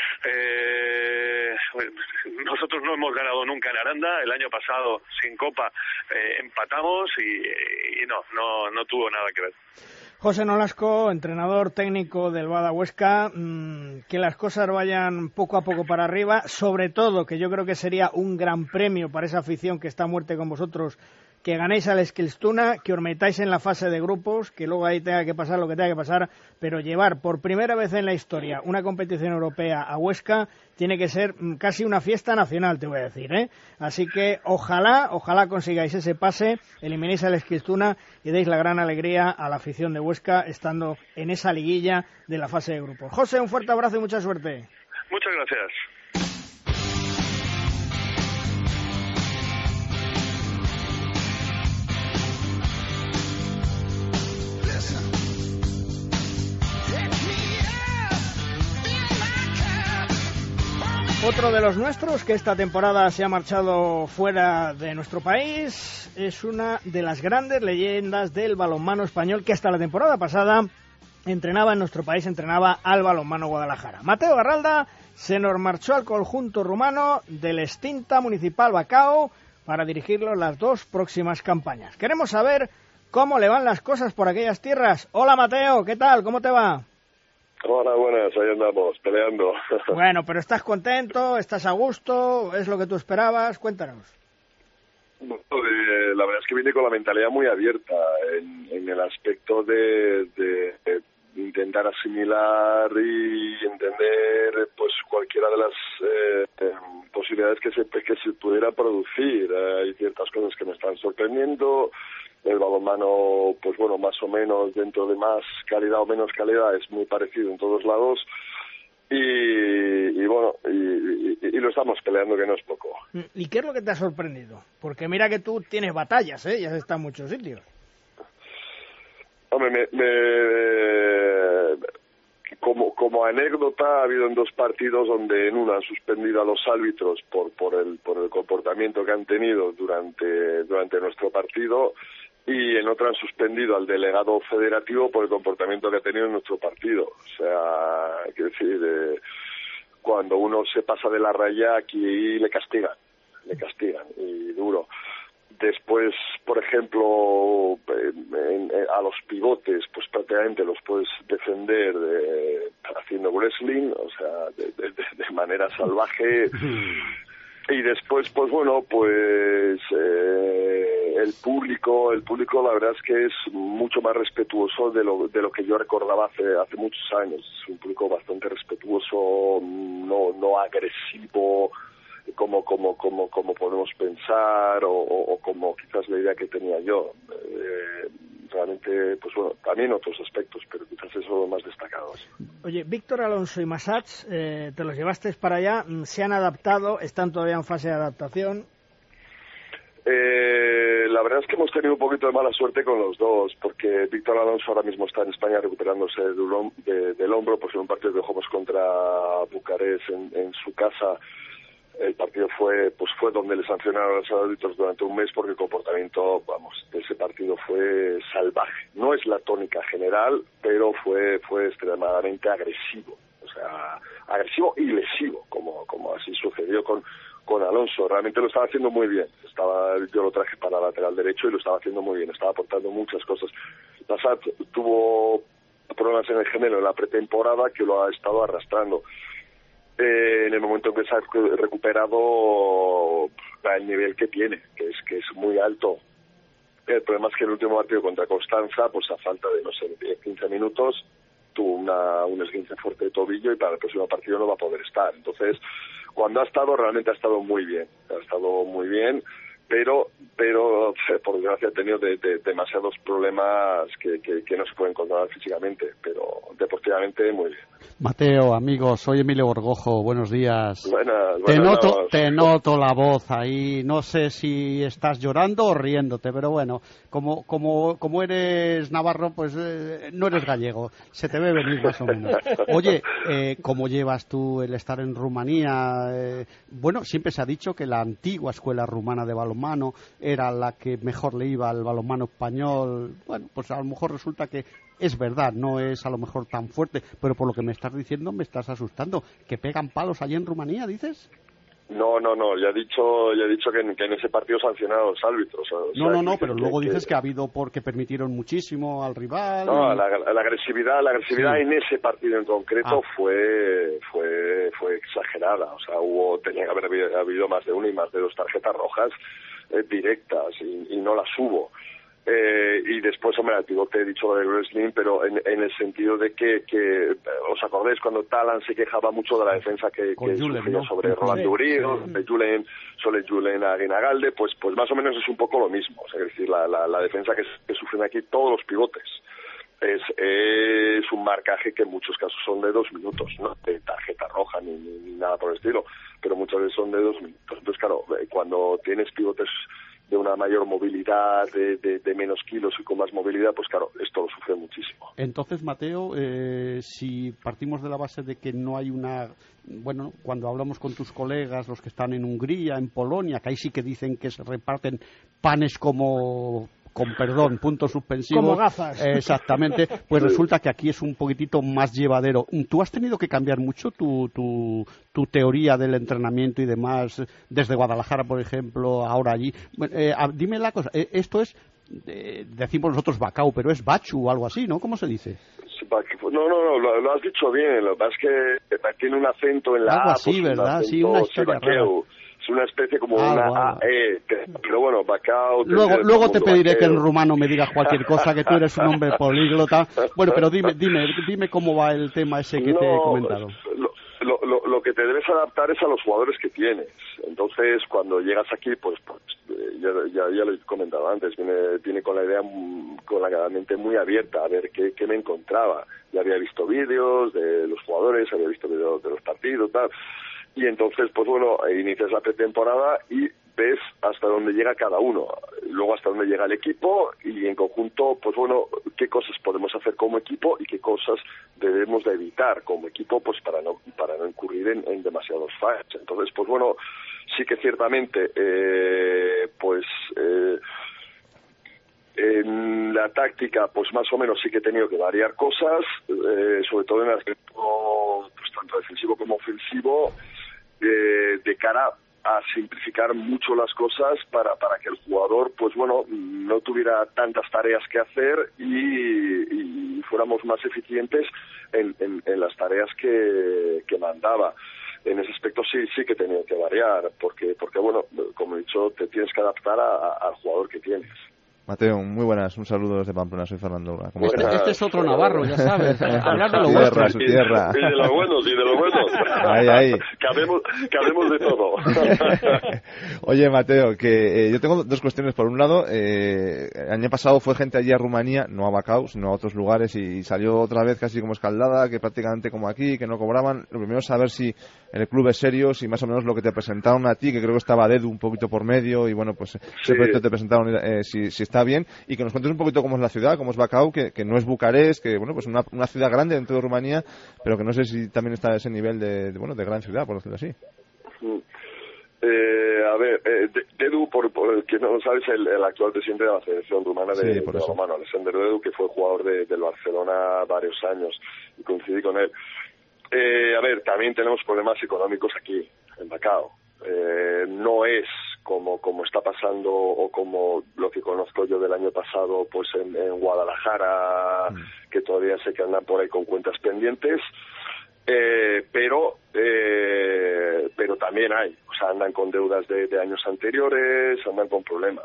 S7: Nosotros no hemos ganado nunca en Aranda, el año pasado sin Copa empatamos y no tuvo nada que ver.
S2: José Nolasco, entrenador técnico del Badahuesca, que las cosas vayan poco a poco para arriba, sobre todo que yo creo que sería un gran premio para esa afición que está a muerte con vosotros, que ganéis al Eskilstuna, que os metáis en la fase de grupos, que luego ahí tenga que pasar lo que tenga que pasar, pero llevar por primera vez en la historia una competición europea a Huesca tiene que ser casi una fiesta nacional, te voy a decir, ¿eh? Así que ojalá consigáis ese pase, eliminéis al Eskilstuna y deis la gran alegría a la afición de Huesca estando en esa liguilla de la fase de grupos. José, un fuerte abrazo y mucha suerte.
S7: Muchas gracias.
S2: Otro de los nuestros que esta temporada se ha marchado fuera de nuestro país es una de las grandes leyendas del balonmano español que hasta la temporada pasada entrenaba en nuestro país, entrenaba al Balonmano Guadalajara. Mateo Garralda se nos marchó al conjunto rumano del extinta Municipal Bacao para dirigirlo las 2 próximas campañas. Queremos saber cómo le van las cosas por aquellas tierras. Hola Mateo, ¿qué tal? ¿Cómo te va?
S8: Hola, buenas, ahí andamos, peleando.
S2: Bueno, pero ¿estás contento? ¿Estás a gusto? ¿Es lo que tú esperabas? Cuéntanos.
S8: Bueno, la verdad es que vine con la mentalidad muy abierta en el aspecto de intentar asimilar y entender pues cualquiera de las posibilidades que se pudiera producir. Hay ciertas cosas que me están sorprendiendo. El balonmano, pues bueno, más o menos dentro de más calidad o menos calidad es muy parecido en todos lados. Y bueno, y lo estamos peleando, que no es poco.
S2: ¿Y qué es lo que te ha sorprendido? Porque mira que tú tienes batallas, y has estado en muchos sitios.
S8: Hombre, como anécdota, ha habido en 2 partidos donde en uno han suspendido a los árbitros por el comportamiento que han tenido durante nuestro partido, y en otro han suspendido al delegado federativo por el comportamiento que ha tenido en nuestro partido. O sea, quiero decir, cuando uno se pasa de la raya, aquí le castigan y duro. Después, por ejemplo, a los pivotes, pues prácticamente los puedes defender haciendo wrestling, o sea, de manera salvaje. Y después, pues bueno, pues el público la verdad es que es mucho más respetuoso de lo que yo recordaba hace muchos años. Es un público bastante respetuoso, no agresivo, como podemos pensar, o como quizás la idea que tenía yo. Realmente, pues bueno, también otros aspectos, pero quizás eso es lo más destacado.
S2: Oye, Víctor Alonso y Masats, te los llevaste para allá, ¿se han adaptado? ¿Están todavía en fase de adaptación?
S8: La verdad es que hemos tenido un poquito de mala suerte con los dos, porque Víctor Alonso ahora mismo está en España recuperándose del hombro, pues en un partido que jugamos contra Bucarest en su casa. El partido fue donde le sancionaron a los árbitros durante un mes, porque el comportamiento, de ese partido fue salvaje. No es la tónica general, pero fue extremadamente agresivo. O sea, agresivo y lesivo, como así sucedió con Alonso. Realmente lo estaba haciendo muy bien. Yo lo traje para lateral derecho y lo estaba haciendo muy bien. Estaba aportando muchas cosas. Passat tuvo problemas en el gemelo en la pretemporada que lo ha estado arrastrando. En el momento en que se ha recuperado el nivel que tiene, que es muy alto. El problema es que el último partido contra Constanza, pues a falta de, 10-15 minutos, tuvo un esguince fuerte de tobillo y para el próximo partido no va a poder estar. Entonces, cuando realmente ha estado muy bien. Pero por desgracia ha tenido demasiados problemas que no se pueden controlar físicamente, pero deportivamente muy bien.
S5: Mateo, amigos, soy Emilio Borgojo, buenos días.
S8: Buenas,
S5: te noto la voz ahí, no sé si estás llorando o riéndote, pero bueno, como eres navarro, pues no eres gallego, se te ve venir más o menos. Oye, ¿cómo llevas tú el estar en Rumanía? Bueno, siempre se ha dicho que la antigua escuela rumana de balonmano era la que mejor le iba al balonmano español. Bueno, pues a lo mejor resulta que es verdad, no es a lo mejor tan fuerte, pero por lo que me estás diciendo me estás asustando. ¿Que pegan palos allí en Rumanía, dices?
S8: No, ya he dicho que en ese partido sancionaron a los árbitros.
S5: No, pero luego dices que ha habido porque permitieron muchísimo al rival.
S8: No, la agresividad sí. En ese partido en concreto fue exagerada. O sea, tenía que haber habido más de una y más de 2 tarjetas rojas directas y no las hubo. Y después, hombre, al pivote he dicho lo de wrestling, pero en el sentido de que os acordáis cuando Talan se quejaba mucho de la defensa que sufría, ¿no? Sobre Roland Durío, sobre Julen Aguinagalde, pues más o menos es un poco lo mismo. O sea, es decir, la defensa que sufren aquí todos los pivotes es un marcaje que en muchos casos son de 2 minutos, no de tarjeta roja ni nada por el estilo, pero muchas veces son de 2 minutos. Entonces, claro, cuando tienes pivotes de una mayor movilidad, de menos kilos y con más movilidad, pues claro, esto lo sufre muchísimo.
S5: Entonces, Mateo, si partimos de la base de que no hay bueno, cuando hablamos con tus colegas, los que están en Hungría, en Polonia, que ahí sí que dicen que se reparten panes con perdón, puntos suspensivos.
S2: Como gafas.
S5: Exactamente. Pues resulta que aquí es un poquitito más llevadero. ¿Tú has tenido que cambiar mucho tu teoría del entrenamiento y demás desde Guadalajara, por ejemplo, ahora allí? Dime la cosa. Esto es, decimos nosotros Bacau, pero es Bachu o algo así, ¿no? ¿Cómo se dice?
S8: No, lo has dicho bien. Lo que pasa es que tiene un acento en la
S5: algo
S8: A.
S5: así,
S8: pues
S5: ¿verdad? Sí, una historia rara.
S8: Es una especie como una AE, pero bueno, Bacao...
S5: Luego te pediré que en rumano me digas cualquier cosa, que tú eres un hombre políglota. Bueno, pero dime cómo va el tema ese que te he comentado.
S8: Lo que te debes adaptar es a los jugadores que tienes. Entonces, cuando llegas aquí, pues ya lo he comentado antes, viene con la idea, con la mente muy abierta, a ver qué me encontraba. Ya había visto vídeos de los jugadores, había visto vídeos de los partidos, tal. Y entonces, pues bueno, inicias la pretemporada y ves hasta dónde llega cada uno, luego hasta dónde llega el equipo y en conjunto, pues bueno, qué cosas podemos hacer como equipo y qué cosas debemos de evitar como equipo, pues para no incurrir en demasiados fallos. Entonces, pues bueno, sí que ciertamente, en la táctica, pues más o menos sí que he tenido que variar cosas, sobre todo en el aspecto, pues tanto defensivo como ofensivo, de cara a simplificar mucho las cosas para que el jugador, pues bueno, no tuviera tantas tareas que hacer y fuéramos más eficientes en las tareas que mandaba. En ese aspecto sí que he tenido que variar, porque bueno, como he dicho, te tienes que adaptar al jugador que tienes.
S4: Mateo, muy buenas, un saludo desde Pamplona, soy Fernando.
S5: Este es otro navarro, ya sabes, hablar de lo
S4: vuestro. Su tierra.
S8: Y de los buenos.
S4: Ahí.
S8: Cabemos de todo.
S4: Oye, Mateo, que yo tengo dos cuestiones. Por un lado, el año pasado fue gente allí a Rumanía, no a Bacău, sino a otros lugares, y salió otra vez casi como escaldada, que prácticamente como aquí, que no cobraban. Lo primero es saber si el club es serio, si más o menos lo que te presentaron a ti, que creo que estaba Dedu un poquito por medio, y bueno, pues ese proyecto te presentaron, si está bien, y que nos cuentes un poquito cómo es la ciudad, cómo es Bacău, que no es Bucarest, que bueno, pues una ciudad grande dentro de Rumanía, pero que no sé si también está a ese nivel de gran ciudad, por decirlo así.
S8: A ver, Dedu, por el que no lo sabes, el actual presidente de la Federación Rumana de Balonmano, Alexander Dedu, que fue jugador del Barcelona varios años, y coincidí con él. A ver, también tenemos problemas económicos aquí, en Bacău. No es como está pasando o como lo que conozco yo del año pasado, pues en Guadalajara, que todavía sé que andan por ahí con cuentas pendientes, pero también hay, o sea, andan con deudas de años anteriores, andan con problemas.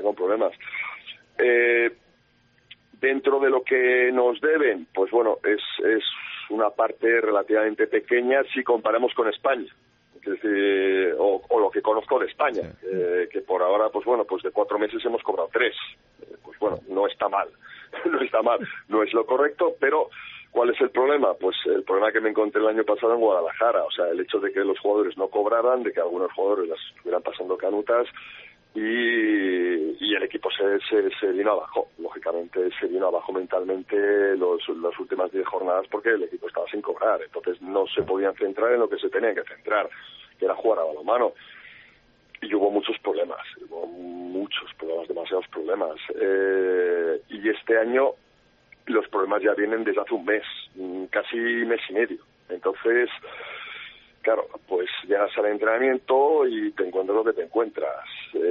S8: Dentro de lo que nos deben, pues bueno, es una parte relativamente pequeña si comparamos con España. Es decir, o lo que conozco de España, que por ahora, pues bueno, pues de 4 meses hemos cobrado 3. Pues bueno, no está mal, no es lo correcto, pero ¿cuál es el problema? Pues el problema que me encontré el año pasado en Guadalajara, o sea, el hecho de que los jugadores no cobraran, de que algunos jugadores las estuvieran pasando canutas, y el equipo se vino abajo, lógicamente se vino abajo mentalmente las últimas 10 jornadas porque el equipo estaba sin cobrar, entonces no se podían centrar en lo que se tenían que centrar, que era jugar a balonmano, y hubo muchos problemas, demasiados problemas, y este año los problemas ya vienen desde hace un mes, casi mes y medio, entonces... Claro, pues llegas al entrenamiento y te encuentras lo que te encuentras.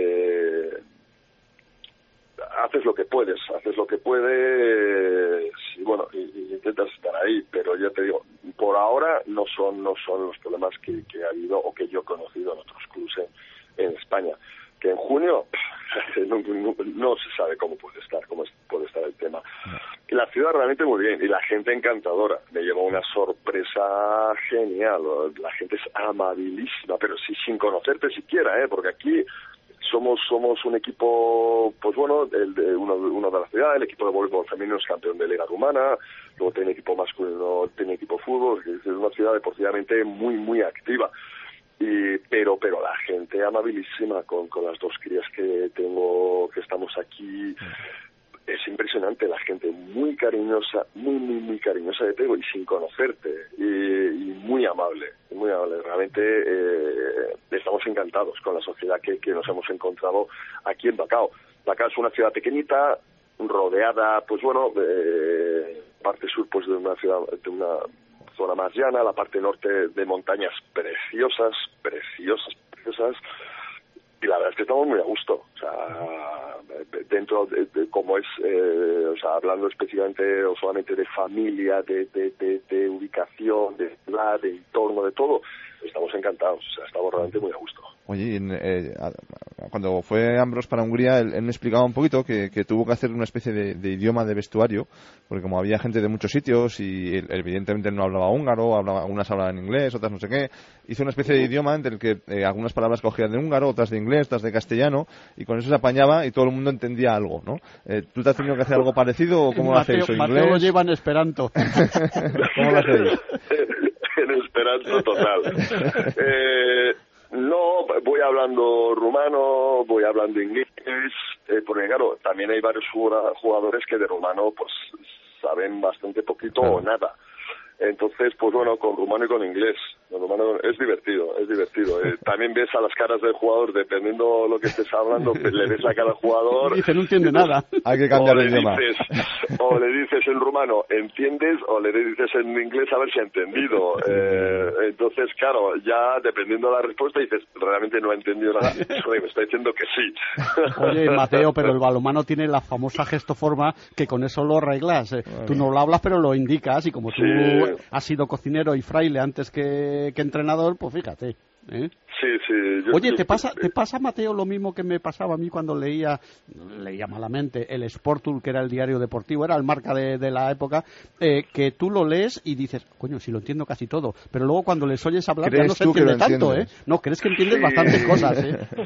S8: Haces lo que puedes y bueno, y intentas estar ahí, pero ya te digo, por ahora no son los problemas que ha habido o que yo he conocido en otros clubes en España. Que en junio no se sabe cómo puede estar el tema. Y la ciudad realmente muy bien, y la gente encantadora. Me llevó una sorpresa genial. La gente es amabilísima, pero sí sin conocerte siquiera, porque aquí somos un equipo, pues bueno, uno de la ciudad. El equipo de voleibol femenino es campeón de Liga Rumana, luego tiene equipo masculino, tiene equipo de fútbol. Es una ciudad deportivamente muy, muy activa. Pero la gente amabilísima con las 2 crías que tengo, que estamos aquí, es impresionante, la gente muy cariñosa, muy cariñosa de pego y sin conocerte, y muy amable, realmente estamos encantados con la sociedad que nos hemos encontrado aquí en Bacău. Bacău es una ciudad pequeñita, rodeada, pues bueno, parte sur pues de una ciudad, de una zona más llana, la parte norte de montañas preciosas, y la verdad es que estamos muy a gusto, o sea, dentro de cómo es, o sea, hablando específicamente o solamente de familia, de ubicación, de ciudad, de entorno, de todo, estamos encantados, o sea, estamos realmente muy a gusto.
S4: Oye, cuando fue Ambros para Hungría, él me explicaba un poquito que tuvo que hacer una especie de idioma de vestuario, porque como había gente de muchos sitios y él, evidentemente no hablaba húngaro, algunas hablaban inglés, otras no sé qué, hizo una especie de idioma entre el que algunas palabras cogía de húngaro, otras de inglés, otras de castellano, y con eso se apañaba y todo el mundo entendía algo, ¿no? ¿Tú te has tenido que hacer algo parecido o cómo lo hacéis?
S5: Mateo lo lleva en esperanto.
S4: ¿Cómo lo hacéis?
S8: En esperanto total. No, voy hablando rumano, voy hablando inglés, porque claro, también hay varios jugadores que de rumano pues saben bastante poquito o nada. Entonces, pues bueno, con rumano y con inglés. Con rumano es divertido. También ves a las caras del jugador, dependiendo lo que estés hablando, le ves la cara al jugador.
S5: Dice, no entiende nada.
S4: Hay que cambiar el idioma.
S8: O le dices en rumano, ¿entiendes? O le dices en inglés, a ver si ha entendido. Entonces, claro, ya dependiendo de la respuesta, dices, realmente no ha entendido nada. Me está diciendo que sí.
S5: Oye, Mateo, pero el balonmano tiene la famosa gestoforma que con eso lo arreglas. Tú no lo hablas, pero lo indicas, y como tú has sido cocinero y fraile antes que entrenador, pues fíjate.
S8: Sí.
S5: Oye, ¿te pasa, Mateo, lo mismo que me pasaba a mí cuando leía malamente el Sportul, que era el diario deportivo, era el Marca de la época, que tú lo lees y dices, coño, si lo entiendo casi todo, pero luego cuando les oyes hablar ya no se entiende tanto, No, crees que entiendes bastantes cosas,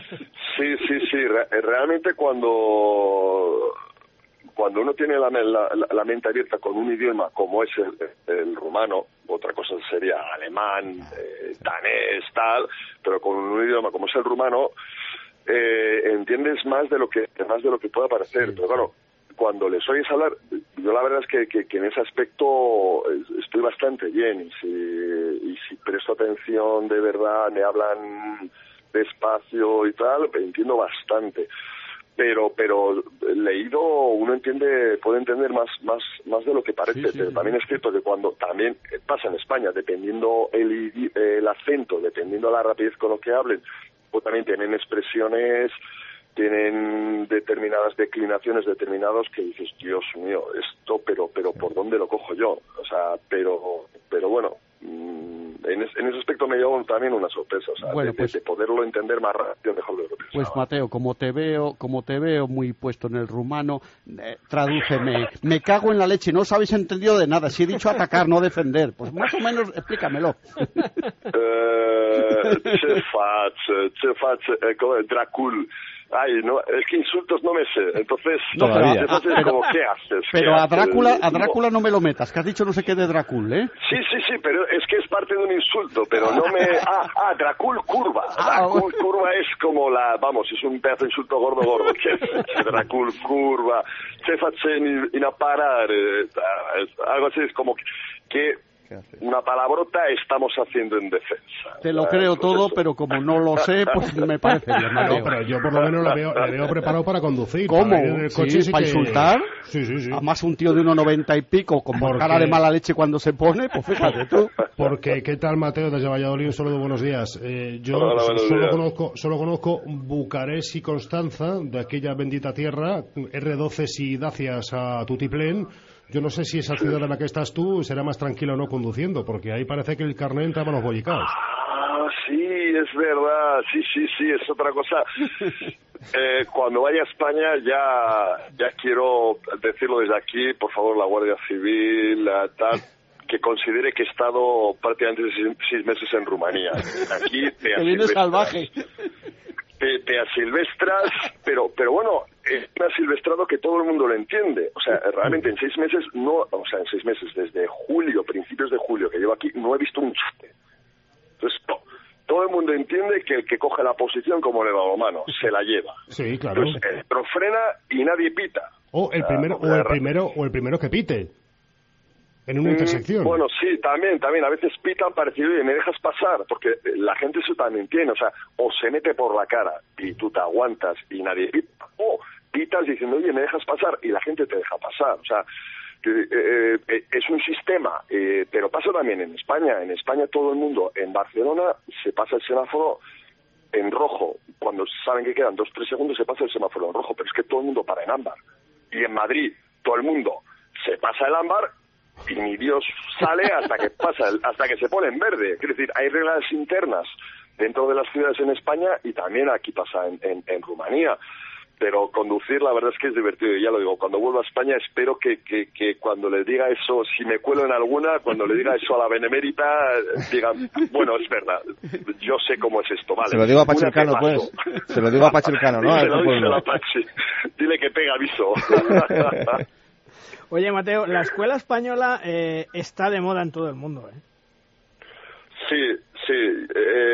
S8: Sí. Realmente cuando uno tiene la mente abierta con un idioma como es el rumano, otra cosa sería alemán, danés, tal, pero con un idioma como es el rumano, entiendes más de lo que pueda parecer. Sí. Pero claro, cuando les oyes hablar, yo la verdad es que en ese aspecto estoy bastante bien, y si presto atención de verdad, me hablan despacio y tal, entiendo bastante. Pero leído uno puede entender más de lo que parece. Pero también es cierto que cuando también pasa en España, dependiendo el acento, dependiendo la rapidez con lo que hablen, pues también tienen expresiones, tienen determinadas declinaciones, determinados que dices, Dios mío, esto, pero ¿por dónde lo cojo yo? O sea, pero bueno, en ese aspecto me llevo también una sorpresa, o sea,
S5: bueno,
S8: de poderlo entender más rápido, mejor de lo que pensaba.
S5: Pues Mateo, como te veo muy puesto en el rumano, tradúceme. Me cago en la leche, no os habéis entendido de nada. Si he dicho atacar, no defender. Pues más o menos, explícamelo.
S8: Ce faci, Dracul. Ay, no, es que insultos no me sé, entonces como, ¿qué haces?
S5: Pero a Drácula no me lo metas, que has dicho no sé qué de Dracul, ¿eh?
S8: Sí, pero es que es parte de un insulto, pero no me... Dracul curva. Dracul curva es como es un pedazo de insulto gordo, que es Dracul curva, se facen in a parar, algo así, es como que una palabrota estamos haciendo en defensa.
S5: Te lo creo todo, pero como no lo sé, pues me parece bien.
S3: No, pero yo por lo menos le veo preparado para conducir.
S5: ¿Cómo?
S3: Para ir en el coche,
S5: ¿Para insultar?
S3: Sí.
S5: Además un tío de 1,90 y pico, con cara de mala leche cuando se pone, pues fíjate tú.
S3: Porque, ¿qué tal, Mateo, desde Valladolid? Un saludo, buenos días. Yo solo conozco Bucarest y Constanza, de aquella bendita tierra, R12 y Dacias a Tutiplén. Yo no sé si esa ciudad en la que estás tú será más tranquila o no conduciendo, porque ahí parece que el carnet entra a manos bollicaos.
S8: Sí, es verdad, sí, es otra cosa. Cuando vaya a España ya quiero decirlo desde aquí, por favor, la Guardia Civil, tal, que considere que he estado prácticamente 6 meses en Rumanía. Aquí
S5: te viene salvaje.
S8: Te asilvestras, pero bueno, es un asilvestrado que todo el mundo lo entiende. O sea, realmente en 6 meses, desde julio, principios de julio, que llevo aquí, no he visto un chiste. Entonces, todo el mundo entiende que el que coge la posición como el balonmano se la lleva.
S3: Sí, claro.
S8: Entonces, pero frena y nadie pita.
S3: O el primero que pite. En una intersección.
S8: Bueno, sí, también, a veces pitan parecido y me dejas pasar, porque la gente eso también tiene, o sea, o se mete por la cara y tú te aguantas y nadie pita, o pitas diciendo, oye, me dejas pasar, y la gente te deja pasar, o sea, es un sistema, pero pasa también en España. En España todo el mundo, en Barcelona se pasa el semáforo en rojo, cuando saben que quedan 2-3 segundos se pasa el semáforo en rojo, pero es que todo el mundo para en ámbar, y en Madrid todo el mundo se pasa el ámbar y ni Dios sale hasta que se pone en verde. Es decir, hay reglas internas dentro de las ciudades en España y también aquí pasa en Rumanía. Pero conducir, la verdad es que es divertido. Y ya lo digo, cuando vuelva a España espero que cuando le diga eso, si me cuelo en alguna, cuando le diga eso a la Benemérita, digan, bueno, es verdad, yo sé cómo es esto, vale.
S4: Se lo digo a Pachilcano, pues. Se lo digo a Pachilcano, ¿no?
S8: Díselo a Pachi. Dile que pega aviso.
S2: Oye, Mateo, la escuela española está de moda en todo el mundo, ¿eh?
S8: Sí.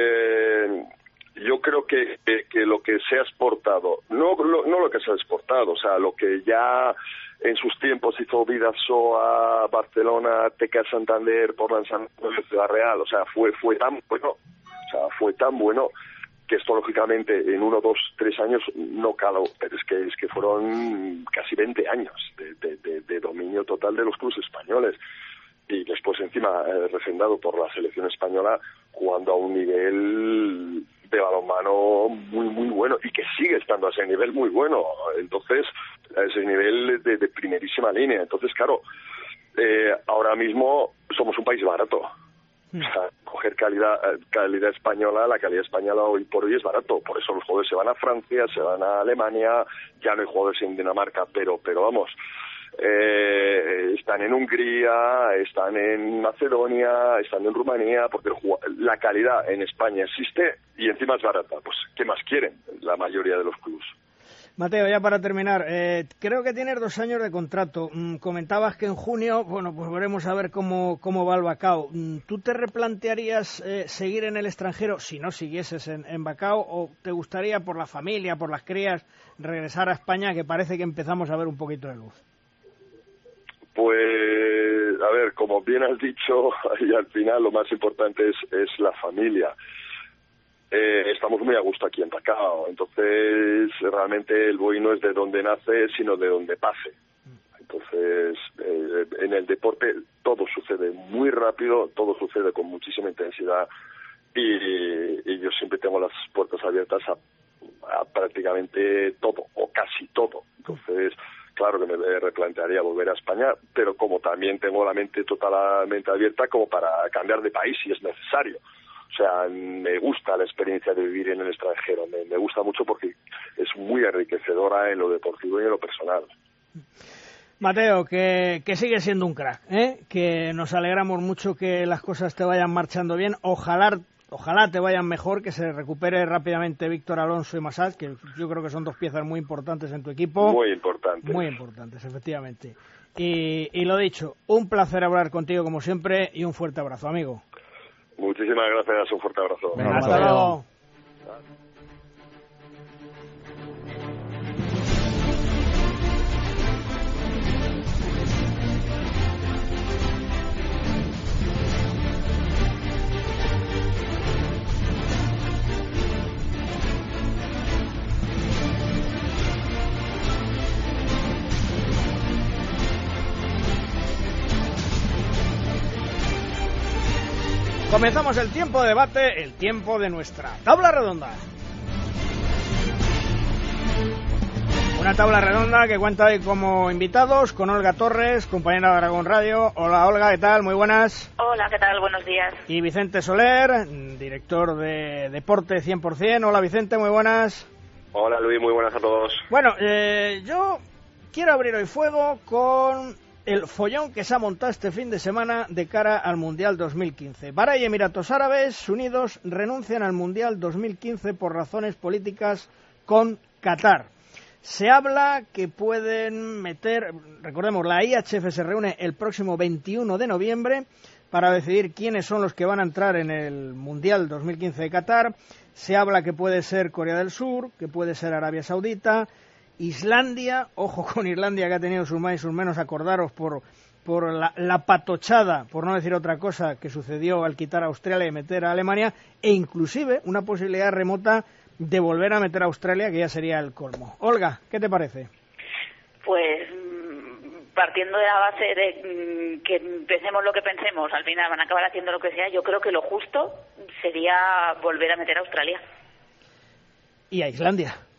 S8: Yo creo que lo que se ha exportado, no lo que se ha exportado, o sea, lo que ya en sus tiempos hizo Bidasoa, Barcelona, Teca Santander, Portland, San Antonio, Ciudad Real, o sea, fue tan bueno que esto lógicamente en 1, 2, 3 años no caló, pero es que fueron casi 20 años de dominio total de los clubes españoles. Y después encima refrendado por la selección española jugando a un nivel de balonmano muy bueno y que sigue estando a ese nivel muy bueno, entonces a ese nivel de primerísima línea. Entonces, claro, ahora mismo somos un país barato. O sea, coger calidad española, la calidad española hoy por hoy es barato, por eso los jugadores se van a Francia, se van a Alemania, ya no hay jugadores en Dinamarca, pero vamos, están en Hungría, están en Macedonia, están en Rumanía, porque la calidad en España existe y encima es barata. Pues, ¿qué más quieren la mayoría de los clubes?
S2: Mateo, ya para terminar, creo que tienes 2 años de contrato. Comentabas que en junio, bueno, pues veremos a ver cómo va el Bacao. ¿Tú te replantearías seguir en el extranjero si no siguieses en Bacao o te gustaría por la familia, por las crías, regresar a España, que parece que empezamos a ver un poquito de luz?
S8: Pues, a ver, como bien has dicho, y al final lo más importante es la familia. Estamos muy a gusto aquí en Bacao, entonces realmente el buey no es de donde nace, sino de donde pase. Entonces, en el deporte todo sucede muy rápido, todo sucede con muchísima intensidad y yo siempre tengo las puertas abiertas a prácticamente todo, o casi todo. Entonces, claro que me replantearía volver a España, pero como también tengo la mente totalmente abierta como para cambiar de país si es necesario. O sea, me gusta la experiencia de vivir en el extranjero, me gusta mucho porque es muy enriquecedora en lo deportivo y en lo personal.
S2: Mateo, que sigue siendo un crack, ¿eh? Que nos alegramos mucho que las cosas te vayan marchando bien. Ojalá te vayan mejor, que se recupere rápidamente Víctor Alonso y Massad, que yo creo que son 2 piezas muy importantes en tu equipo.
S8: Muy importantes.
S2: Muy importantes, efectivamente. Y lo dicho, un placer hablar contigo como siempre y un fuerte abrazo, amigo.
S8: Muchísimas gracias, un fuerte abrazo.
S2: Venga, hasta luego. Comenzamos el tiempo de debate, el tiempo de nuestra tabla redonda. Una tabla redonda que cuenta hoy como invitados con Olga Torres, compañera de Aragón Radio. Hola Olga, ¿qué tal? Muy buenas.
S9: Hola, ¿qué tal? Buenos días.
S2: Y Vicente Soler, director de Deporte 100%. Hola Vicente, muy buenas.
S10: Hola Luis, muy buenas a todos.
S2: Bueno, yo quiero abrir hoy fuego con el follón que se ha montado este fin de semana de cara al Mundial 2015. Bahrein y Emiratos Árabes Unidos renuncian al Mundial 2015 por razones políticas con Qatar. Se habla que pueden meter, recordemos, la IHF se reúne el próximo 21 de noviembre para decidir quiénes son los que van a entrar en el Mundial 2015 de Qatar. Se habla que puede ser Corea del Sur, que puede ser Arabia Saudita, Islandia, ojo con Islandia que ha tenido sus más y sus menos, acordaros por la patochada, por no decir otra cosa, que sucedió al quitar a Australia y meter a Alemania, e inclusive una posibilidad remota de volver a meter a Australia, que ya sería el colmo. Olga, ¿qué te parece?
S9: Pues partiendo de la base de que pensemos lo que pensemos, al final van a acabar haciendo lo que sea, yo creo que lo justo sería volver a meter a Australia.
S2: Y a Islandia.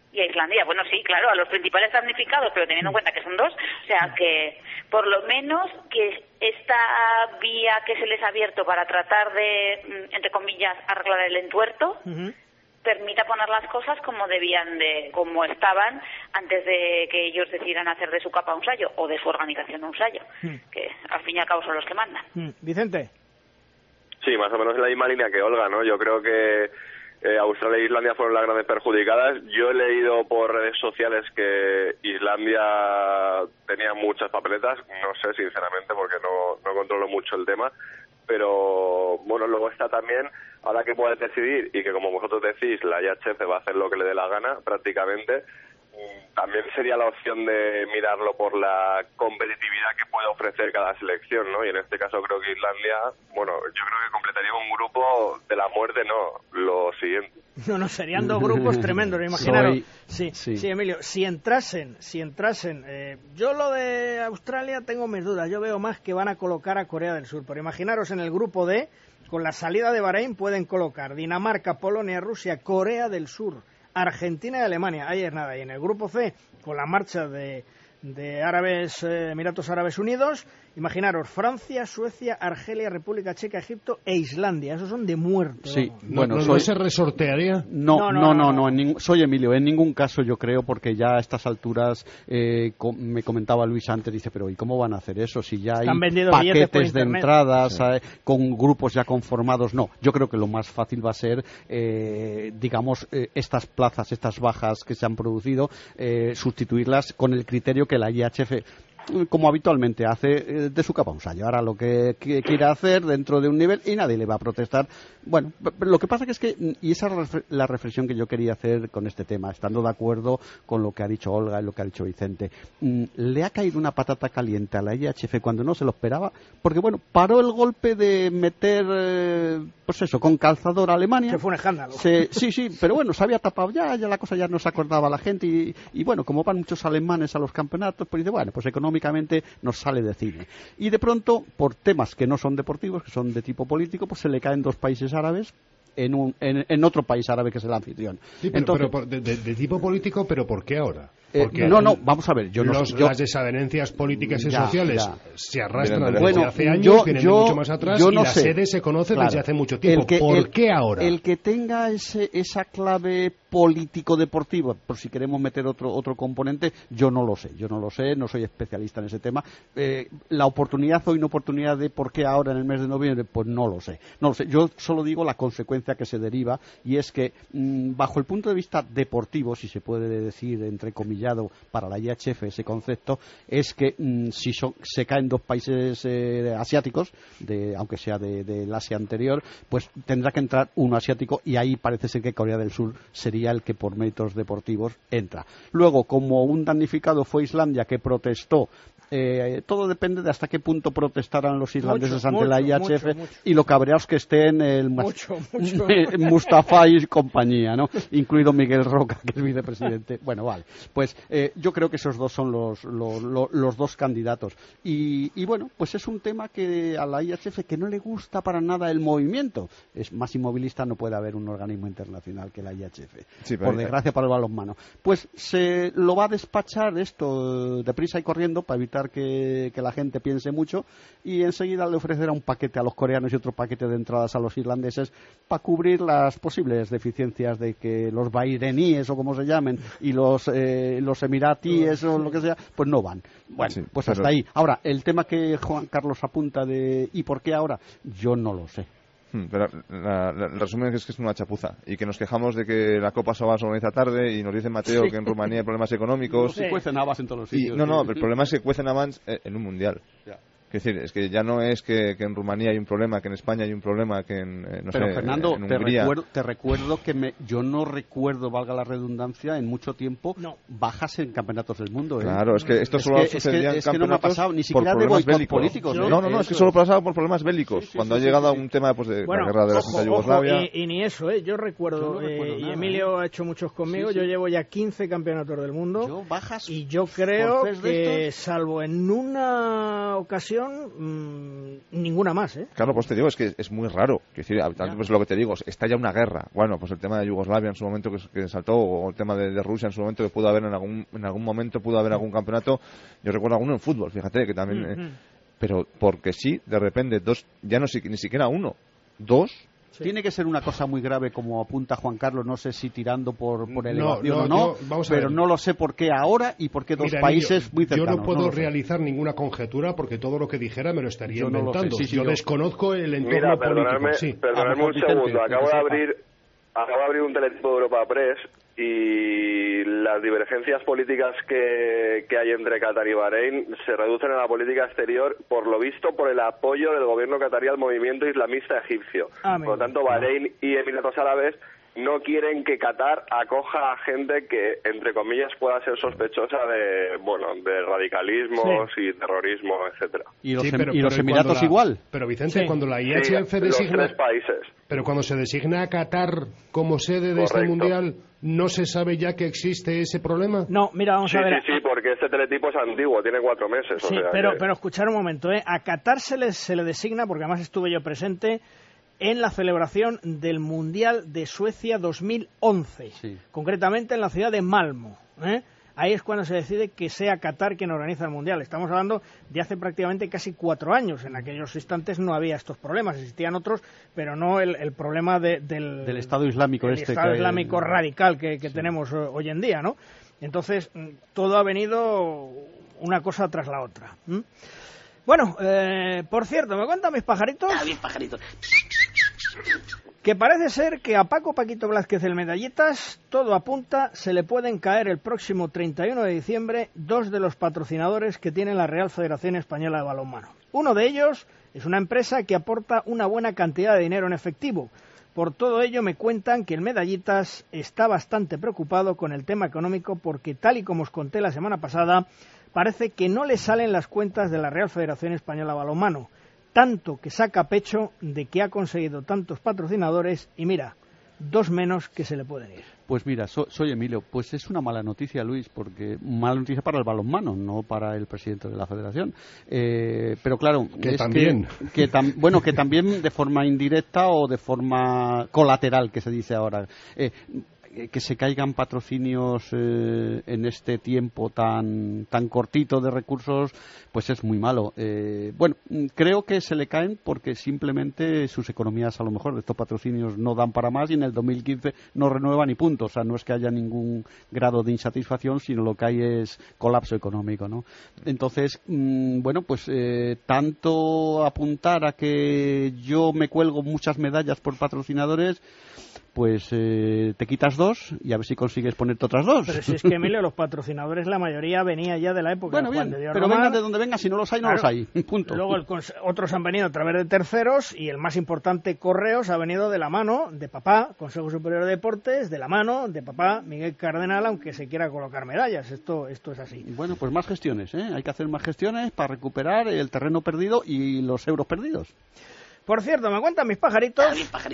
S9: y a Islandia. Bueno, sí, claro, a los principales damnificados, pero teniendo en cuenta que son 2, o sea que por lo menos que esta vía que se les ha abierto para tratar de, entre comillas, arreglar el entuerto, permita poner las cosas como estaban antes de que ellos decidieran hacer de su capa un sallo o de su organización un sallo, que al fin y al cabo son los que mandan.
S2: Vicente.
S10: Sí, más o menos en la misma línea que Olga, ¿no? Yo creo que Australia e Islandia fueron las grandes perjudicadas. Yo he leído por redes sociales que Islandia tenía muchas papeletas, no sé sinceramente porque no controlo mucho el tema, pero bueno, luego está también, ahora que puedes decidir y que como vosotros decís, la IHF va a hacer lo que le dé la gana prácticamente, también sería la opción de mirarlo por la competitividad que puede ofrecer cada selección, ¿no? Y en este caso creo que Islandia, bueno, yo creo que completaría un grupo de la muerte, no, lo siguiente.
S2: No, serían 2 grupos tremendos, imaginaros. Sí, Emilio, si entrasen, yo lo de Australia tengo mis dudas, yo veo más que van a colocar a Corea del Sur, pero imaginaros en el grupo D, con la salida de Bahrein pueden colocar Dinamarca, Polonia, Rusia, Corea del Sur, Argentina y Alemania. Ahí es nada. Y en el grupo C, con la marcha de Emiratos Árabes Unidos, imaginaros Francia, Suecia, Argelia, República Checa, Egipto e Islandia. Esos son de muerte.
S5: Sí,
S3: bueno, ¿no se resortearía?
S5: No, soy Emilio, en ningún caso yo creo, porque ya a estas alturas me comentaba Luis antes, dice, pero ¿y cómo van a hacer eso si ya hay paquetes de entradas con grupos ya conformados? No, yo creo que lo más fácil va a ser, estas plazas, estas bajas que se han producido, sustituirlas con el criterio que la IHF, como habitualmente hace, de su capa un sallo. Ahora lo que quiera hacer dentro de un nivel y nadie le va a protestar. Bueno, lo que pasa que es que, y esa es la reflexión que yo quería hacer con este tema, estando de acuerdo con lo que ha dicho Olga y lo que ha dicho Vicente, le ha caído una patata caliente a la IHF cuando no se lo esperaba, porque bueno, paró el golpe de meter, con calzador a Alemania.
S2: Que fue un escándalo.
S5: Sí, pero bueno, se había tapado ya la cosa ya no se acordaba la gente y bueno, como van muchos alemanes a los campeonatos, pues dice, bueno, pues económicamente nos sale de cine. Y de pronto, por temas que no son deportivos, que son de tipo político, pues se le caen 2 países árabes en otro país árabe que es el anfitrión.
S3: Sí, pero de tipo político, ¿pero por qué ahora?
S5: Porque vamos a ver,
S3: las desavenencias políticas y sociales se arrastran desde hace años, vienen de mucho más atrás y las sedes se conocen desde hace mucho tiempo. ¿Por qué ahora?
S5: El que tenga esa clave político-deportiva, por si queremos meter otro componente, yo no lo sé, no soy especialista en ese tema. La oportunidad o inoportunidad de por qué ahora en el mes de noviembre, pues no lo sé. Yo solo digo la consecuencia que se deriva, y es que bajo el punto de vista deportivo, si se puede decir entre comillas, para la IHF ese concepto, es que si se caen 2 países asiáticos, aunque sea del Asia anterior, pues tendrá que entrar uno asiático, y ahí parece ser que Corea del Sur sería el que por méritos deportivos entra. Luego, como un damnificado fue Islandia, que protestó, todo depende de hasta qué punto protestarán los islandeses ante la IHF y lo cabreados que estén Mustafa y compañía, ¿no? Incluido Miguel Roca, que es vicepresidente. Bueno, vale. Pues yo creo que esos 2 son los 2 candidatos. Y bueno, pues es un tema que a la IHF que no le gusta para nada el movimiento. Es más inmovilista, no puede haber un organismo internacional que la IHF. Sí, por desgracia para el balonmano. Pues se lo va a despachar esto deprisa y corriendo para evitar que la gente piense mucho, y enseguida le ofrecerá un paquete a los coreanos y otro paquete de entradas a los irlandeses para cubrir las posibles deficiencias de que los bahreiníes o como se llamen y los emiratíes o lo que sea, pues no van. Bueno, sí, pues hasta ahí. Ahora, el tema que Juan Carlos apunta de ¿y por qué ahora? Yo no lo sé.
S4: Pero el resumen es que es una chapuza y que nos quejamos de que la Copa se organiza tarde y nos dice Mateo que en Rumanía hay problemas económicos.
S5: Se cuecen habas en todos los sitios.
S4: No, el problema es que cuecen habas en un mundial. Ya. Es decir, es que ya no es que en Rumanía hay un problema, que en España hay un problema, que
S5: Fernando,
S4: en Hungría...
S5: te recuerdo que yo no recuerdo, valga la redundancia, en mucho tiempo bajas en campeonatos del mundo.
S4: Claro, es que esto solo sucedía en campeonatos
S5: que no me ha pasado ni siquiera
S4: por problemas bélicos.
S5: Políticos.
S4: No, es que solo pasaba por problemas bélicos. Cuando ha llegado a un tema de la guerra de la Yugoslavia...
S2: Y ni eso, yo recuerdo, y Emilio ha hecho muchos conmigo, yo llevo ya 15 campeonatos del mundo, y yo creo que salvo en una ocasión federación, ninguna más, ¿eh?
S4: Claro, pues te digo, es que es muy raro. Es decir, pues lo que te digo, está ya una guerra. Bueno, pues el tema de Yugoslavia en su momento que saltó, o el tema de Rusia en su momento, que pudo haber en algún momento, pudo haber algún campeonato. Yo recuerdo alguno en fútbol, fíjate, que también... pero porque sí, de repente, dos, ya no ni siquiera uno, dos...
S5: Sí. Tiene que ser una cosa muy grave, como apunta Juan Carlos, no sé si tirando por elevación o no, pero no lo sé por qué ahora y por qué dos países muy cercanos.
S3: Yo no puedo realizar ninguna conjetura porque todo lo que dijera me lo estaría inventando. Yo desconozco el entorno político.
S10: Perdonadme un segundo, acabo de abrir un teletipo de Europa Press y las divergencias políticas que hay entre Qatar y Bahrein se reducen a la política exterior, por lo visto, por el apoyo del gobierno qatarí al movimiento islamista egipcio. Por lo tanto, Bahrein y Emiratos Árabes no quieren que Qatar acoja a gente que, entre comillas, pueda ser sospechosa de radicalismos y terrorismo, etcétera.
S5: ¿Y los Emiratos igual?
S3: Pero Vicente, cuando la IHF designa...
S10: los 3 países.
S3: Pero cuando se designa a Qatar como sede de este Mundial, ¿no se sabe ya que existe ese problema?
S2: No, mira, vamos a ver.
S10: Sí, porque este teletipo es antiguo, tiene 4 meses.
S2: Sí, pero escuchar un momento, ¿eh? A Qatar se le designa, porque además estuve yo presente, en la celebración del Mundial de Suecia 2011, concretamente en la ciudad de Malmö, ¿eh? Ahí es cuando se decide que sea Qatar quien organiza el Mundial. Estamos hablando de hace prácticamente casi 4 años. En aquellos instantes no había estos problemas, existían otros, pero no el problema del
S5: Estado Islámico
S2: Estado Islámico radical que tenemos hoy en día, ¿no? Entonces, todo ha venido una cosa tras la otra. Bueno, por cierto, ¿me cuentan mis pajaritos?
S11: Mis pajaritos.
S2: Que parece ser que a Paquito Blázquez el Medallitas, todo apunta, se le pueden caer el próximo 31 de diciembre 2 de los patrocinadores que tiene la Real Federación Española de Balonmano. Uno de ellos es una empresa que aporta una buena cantidad de dinero en efectivo. Por todo ello me cuentan que el Medallitas está bastante preocupado con el tema económico porque, tal y como os conté la semana pasada, parece que no le salen las cuentas de la Real Federación Española de Balonmano. Tanto que saca pecho de que ha conseguido tantos patrocinadores y mira, 2 menos que se le pueden ir.
S5: Pues mira, soy Emilio, pues es una mala noticia, Luis, porque mala noticia para el balonmano, no para el presidente de la federación. Pero claro,
S3: que también
S5: que también de forma indirecta o de forma colateral, que se dice ahora. Que se caigan patrocinios en este tiempo tan cortito de recursos, pues es muy malo. Creo que se le caen porque simplemente sus economías, a lo mejor, de estos patrocinios no dan para más y en el 2015 no renuevan y punto. O sea, no es que haya ningún grado de insatisfacción, sino lo que hay es colapso económico, ¿no? Entonces, tanto apuntar a que yo me cuelgo muchas medallas por patrocinadores, pues te quitas 2 y a ver si consigues ponerte otras 2.
S2: Pero si es que, Emilio, los patrocinadores, la mayoría venía ya de la época de Juan de Dios Román.
S5: Vengan de donde vengan, si no los hay, no los hay. Punto.
S2: Luego otros han venido a través de terceros y el más importante, Correos, ha venido de la mano de papá, Consejo Superior de Deportes, de la mano de papá Miguel Cardenal, aunque se quiera colocar medallas. Esto es así.
S5: Bueno, pues más gestiones, ¿eh? Hay que hacer más gestiones para recuperar el terreno perdido y los euros perdidos.
S2: Por cierto, me cuentan mis pajaritos.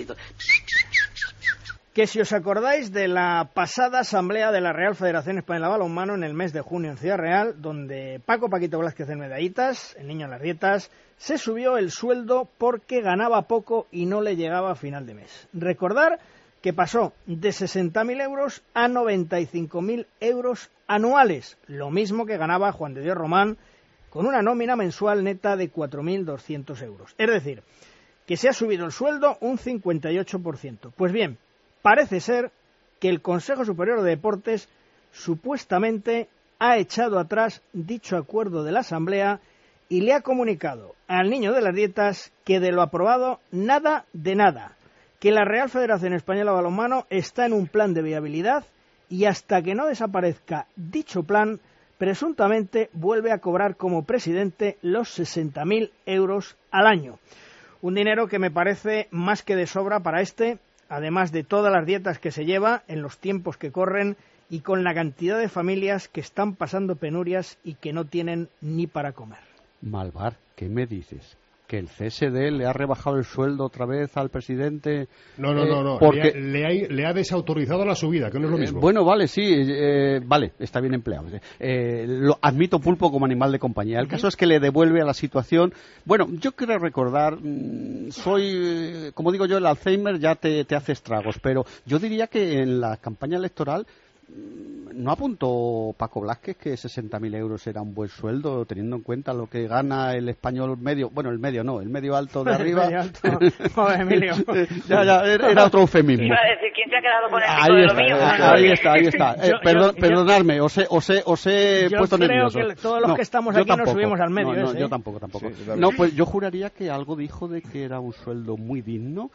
S2: Que si os acordáis de la pasada asamblea de la Real Federación Española de Balonmano en el mes de junio en Ciudad Real, donde Paquito Blázquez el Medallitas, el niño en las dietas, se subió el sueldo porque ganaba poco y no le llegaba a final de mes. Recordar que pasó de 60.000 euros a 95.000 euros anuales, lo mismo que ganaba Juan de Dios Román, con una nómina mensual neta de 4.200 euros. Es decir, que se ha subido el sueldo un 58%. Pues bien, parece ser que el Consejo Superior de Deportes supuestamente ha echado atrás dicho acuerdo de la Asamblea y le ha comunicado al niño de las dietas que de lo aprobado nada de nada, que la Real Federación Española de Balonmano está en un plan de viabilidad y hasta que no desaparezca dicho plan, presuntamente vuelve a cobrar como presidente los 60.000 euros al año. Un dinero que me parece más que de sobra para además de todas las dietas que se lleva en los tiempos que corren y con la cantidad de familias que están pasando penurias y que no tienen ni para comer.
S5: Malvar, ¿qué me dices? que el CSD le ha rebajado el sueldo otra vez al presidente.
S3: No.
S5: Porque
S3: le ha desautorizado la subida, que no es lo mismo.
S5: Bueno, vale, sí, vale, está bien empleado. Lo admito, Pulpo, como animal de compañía. El caso es que le devuelve a la situación. Bueno, yo quiero recordar, como digo yo, el Alzheimer ya te hace estragos, pero yo diría que en la campaña electoral ¿no apuntó Paco Blázquez que 60.000 euros era un buen sueldo, teniendo en cuenta lo que gana el español medio? Bueno, el medio no, el medio alto de arriba.
S2: El medio alto. Joder, Emilio.
S5: ya, era otro eufemismo.
S9: Iba a decir, ¿quién se ha quedado con el pico de lo mío?
S5: Ahí está. Perdonadme, os he puesto nervioso.
S2: Yo creo que todos los que estamos aquí nos subimos al medio.
S5: No, yo tampoco. Sí, no, pues yo juraría que algo dijo de que era un sueldo muy digno.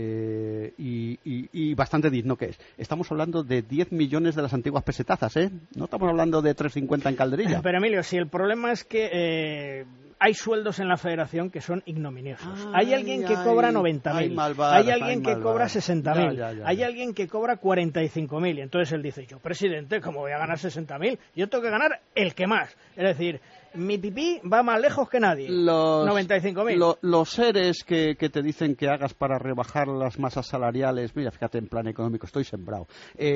S5: Y bastante digno que es. Estamos hablando de 10 millones de las antiguas pesetazas, ¿eh? No estamos hablando de 3,50 en Calderilla.
S2: Pero Emilio, si el problema es que hay sueldos en la federación que son ignominiosos. Hay alguien que cobra 90.000, hay alguien que cobra 60.000, hay alguien que cobra 45.000. Y entonces él dice, yo presidente, ¿cómo voy a ganar 60.000? Yo tengo que ganar el que más. Es decir, mi pipí va más lejos que nadie. 95.000.
S5: Los seres que te dicen que hagas para rebajar las masas salariales, mira, fíjate, en plan económico, estoy sembrado.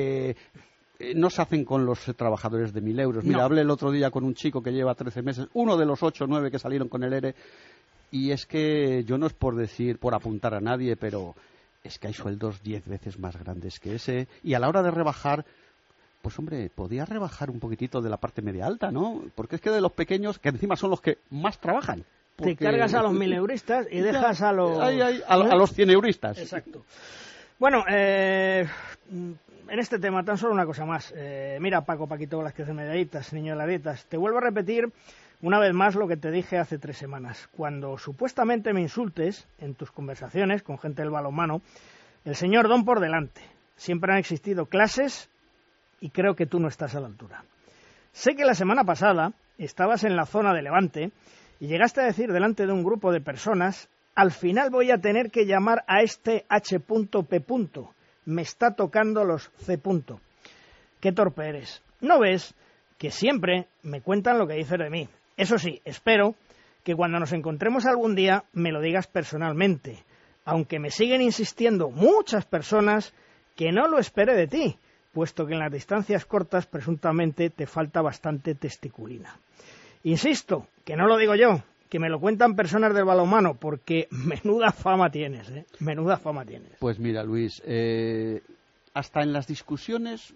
S5: No se hacen con los trabajadores de 1.000 euros. Mira, hablé el otro día con un chico que lleva 13 meses, uno de los 8 o 9 que salieron con el ERE, y es que yo no es por apuntar a nadie, pero es que hay sueldos 10 veces más grandes que ese, y a la hora de rebajar, pues hombre, podía rebajar un poquitito de la parte media alta, ¿no? Porque es que de los pequeños, que encima son los que más trabajan.
S2: Te cargas a los 1.000 euristas y dejas a los...
S5: a los 100 euristas.
S2: Exacto. Bueno, en este tema tan solo una cosa más. Mira, Paquito Blázquez de Medallitas, niño de las dietas, te vuelvo a repetir una vez más lo que te dije hace 3 semanas. Cuando supuestamente me insultes en tus conversaciones con gente del balonmano, el señor don por delante. Siempre han existido clases y creo que tú no estás a la altura. Sé que la semana pasada estabas en la zona de Levante y llegaste a decir delante de un grupo de personas, al final voy a tener que llamar a este H.P. Me está tocando los C. Qué torpe eres. ¿No ves que siempre me cuentan lo que dices de mí? Eso sí, espero que cuando nos encontremos algún día me lo digas personalmente, aunque me siguen insistiendo muchas personas que no lo espere de ti, puesto que en las distancias cortas presuntamente te falta bastante testiculina. Insisto, que no lo digo yo, que me lo cuentan personas del balonmano, porque menuda fama tienes, ¿eh? Menuda fama tienes.
S5: Pues mira, Luis, hasta en las discusiones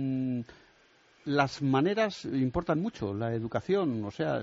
S5: las maneras importan mucho, la educación, o sea,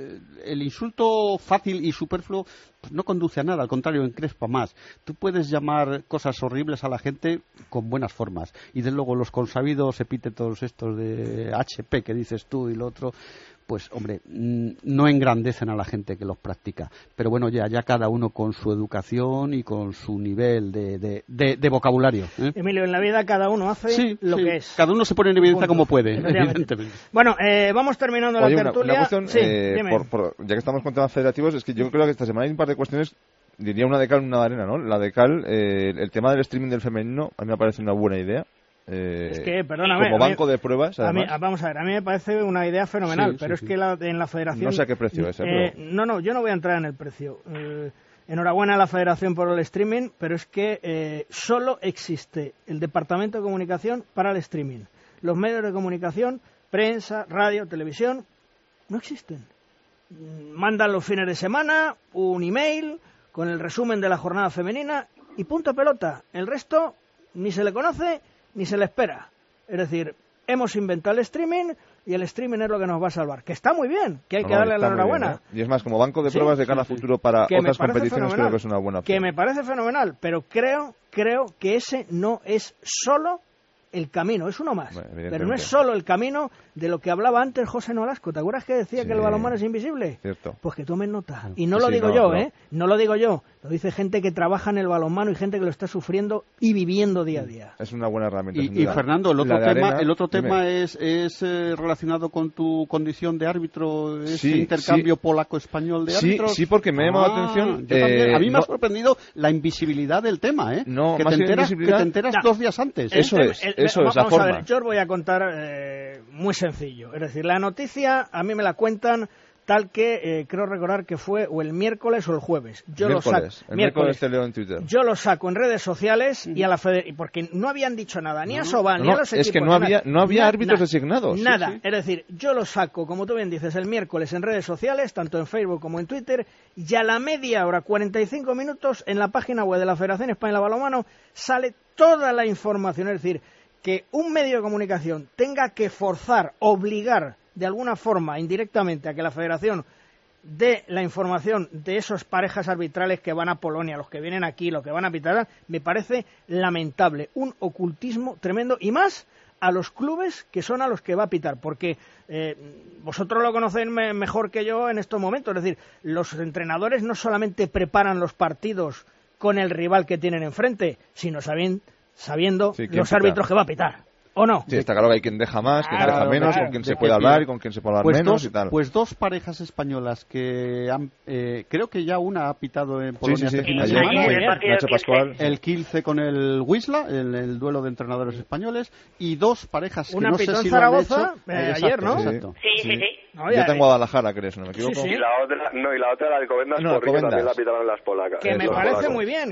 S5: el insulto fácil y superfluo pues no conduce a nada, al contrario, encrespa más. Tú puedes llamar cosas horribles a la gente con buenas formas, y desde luego los consabidos epítetos estos de HP que dices tú y lo otro, pues hombre, no engrandecen a la gente que los practica. Pero bueno, ya cada uno con su educación y con su nivel de vocabulario.
S2: Emilio, en la vida cada uno hace lo que es.
S5: Cada uno se pone en evidencia como puede, evidentemente.
S2: Bueno, vamos terminando la tertulia.
S4: Una cuestión, ya que estamos con temas federativos, es que yo creo que esta semana hay un par de cuestiones, diría una de cal y una de arena, ¿no? La de cal, el tema del streaming del femenino, a mí me parece una buena idea.
S2: Es que, perdóname,
S4: como banco de pruebas,
S2: vamos a ver, a mí me parece una idea fenomenal, pero es que en la federación...
S4: No sé a qué precio es,
S2: No, yo no voy a entrar en el precio. Enhorabuena a la federación por el streaming, pero es que solo existe el departamento de comunicación para el streaming. Los medios de comunicación, prensa, radio, televisión, no existen. Mandan los fines de semana un email con el resumen de la jornada femenina y punto pelota. El resto ni se le conoce ni se le espera. Es decir, hemos inventado el streaming y el streaming es lo que nos va a salvar. Que está muy bien, que hay que darle la enhorabuena.
S4: Bien, Y es más, como banco de pruebas de cara a futuro para otras competiciones, creo que es una buena opción.
S2: Que me parece fenomenal, pero creo que ese no es solo el camino, es uno más. Pero no es solo el camino de lo que hablaba antes José Nolasco. ¿Te acuerdas que decía que el balonmano es invisible?
S4: Cierto.
S2: Pues que tomen nota. Y no lo digo yo, ¿eh? No lo digo yo. Lo dice gente que trabaja en el balonmano y gente que lo está sufriendo y viviendo día a día.
S4: Es una buena herramienta.
S5: Y Fernando, el otro tema es relacionado con tu condición de árbitro, ese intercambio polaco-español de árbitros.
S4: Sí, porque me ha llamado la atención.
S5: A mí me ha sorprendido la invisibilidad del tema, ¿eh?
S4: No,
S5: que te enteras 2 días antes.
S4: Eso es la forma.
S2: A ver, yo os voy a contar muy sencillo. Es decir, la noticia a mí me la cuentan tal que creo recordar que fue o el miércoles o el jueves.
S4: Miércoles te leo en Twitter.
S2: Yo lo saco en redes sociales y a la porque no habían dicho nada, ni a Sobal, ni a los equipos.
S4: Es que no había árbitros designados.
S2: Nada,
S4: sí.
S2: Es decir, yo lo saco, como tú bien dices, el miércoles en redes sociales, tanto en Facebook como en Twitter, y a la media hora, 45 minutos, en la página web de la Federación Española de Balonmano sale toda la información. Es decir, que un medio de comunicación tenga que forzar, obligar de alguna forma, indirectamente, a que la Federación dé la información de esas parejas arbitrales que van a Polonia, los que vienen aquí, los que van a pitar, me parece lamentable, un ocultismo tremendo, y más a los clubes que son a los que va a pitar, porque vosotros lo conocéis mejor que yo en estos momentos, es decir, los entrenadores no solamente preparan los partidos con el rival que tienen enfrente, sino sabiendo los árbitros que va a pitar. ¿O no?
S4: Sí, está claro que hay quien deja más, quien deja menos, con quien se puede hablar y con quien se puede hablar menos y tal.
S5: Pues dos parejas españolas que han, creo que ya una ha pitado en Polonia este fin de semana.
S4: Nacho Pascual.
S5: El Kielce con el Wisla, el duelo de entrenadores españoles, y dos parejas que no sé si lo han hecho.
S2: Ayer, ¿no?
S5: Exacto.
S9: Sí.
S4: No, yo tengo Guadalajara, ¿crees? ¿No me equivoco?
S6: Y la otra la Alcobendas, porque también la pitaron las polacas.
S2: Que me parece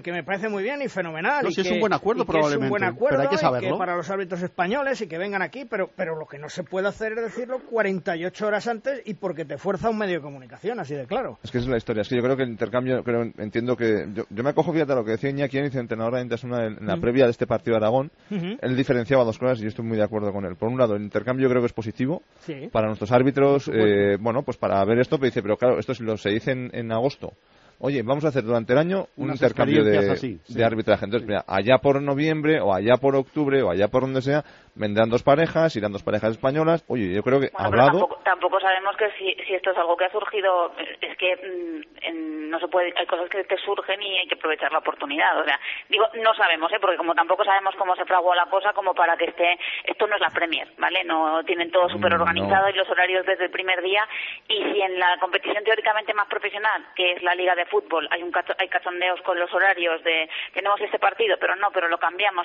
S2: muy bien y fenomenal.
S5: No, si es un buen acuerdo, probablemente.
S2: Es un buen acuerdo,
S5: pero hay que saberlo.
S2: Que para los árbitros españoles y que vengan aquí, pero lo que no se puede hacer es decirlo 48 horas antes y porque te fuerza un medio de comunicación, así de claro.
S4: Es que esa es la historia. Es que yo creo que el intercambio, entiendo que... Yo me acojo, fíjate, a lo que decía Iñaki, entrenador de Intasuna, en la previa de este partido de Aragón. Él diferenciaba dos cosas y yo estoy muy de acuerdo con él. Por un lado, el intercambio creo que es positivo para nuestros árbitros, pues para ver esto, pero dice, pero claro, esto se dice en agosto. Oye, vamos a hacer durante el año un intercambio de arbitraje. Entonces, mira, allá por noviembre, o allá por octubre, o allá por donde sea, vendrán dos parejas, irán dos parejas españolas. Oye, yo creo que hablado...
S9: Tampoco sabemos que si esto es algo que ha surgido, es que no se puede, hay cosas que te surgen y hay que aprovechar la oportunidad. O sea, digo, no sabemos, porque como tampoco sabemos cómo se fraguó la cosa, como para que esto no es la Premier, ¿vale? No tienen todo súper organizado y los horarios desde el primer día. Y si en la competición teóricamente más profesional, que es la Liga de Fútbol, hay cachondeos con los horarios de tenemos este partido, pero lo cambiamos,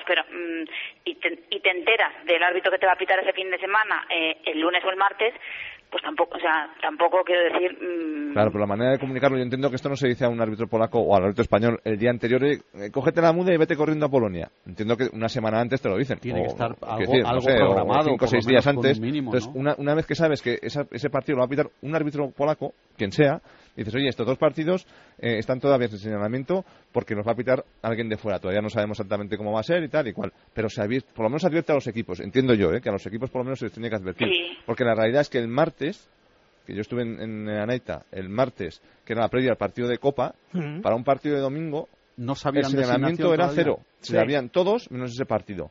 S9: y te enteras del árbitro que te va a pitar ese fin de semana, el lunes o el martes, pues tampoco quiero decir...
S4: Claro, pero la manera de comunicarlo, yo entiendo que esto no se dice a un árbitro polaco o al árbitro español el día anterior, cógete la muda y vete corriendo a Polonia. Entiendo que una semana antes te lo dicen.
S5: Tiene que estar algo programado.
S4: 5 o 6 días antes.
S5: Mínimo,
S4: entonces, una vez que sabes que ese partido lo va a pitar un árbitro polaco, quien sea, dices, oye, estos dos partidos están todavía en señalamiento porque nos va a pitar alguien de fuera. Todavía no sabemos exactamente cómo va a ser y tal y cual. Pero por lo menos advierte a los equipos. Entiendo yo, que a los equipos por lo menos se les tiene que advertir.
S9: Sí.
S4: Porque la realidad es que el martes, que yo estuve en Anaita, el martes, que era la previa al partido de Copa, para un partido de domingo,
S5: no sabían
S4: el señalamiento era cero. Se sabían todos menos ese partido.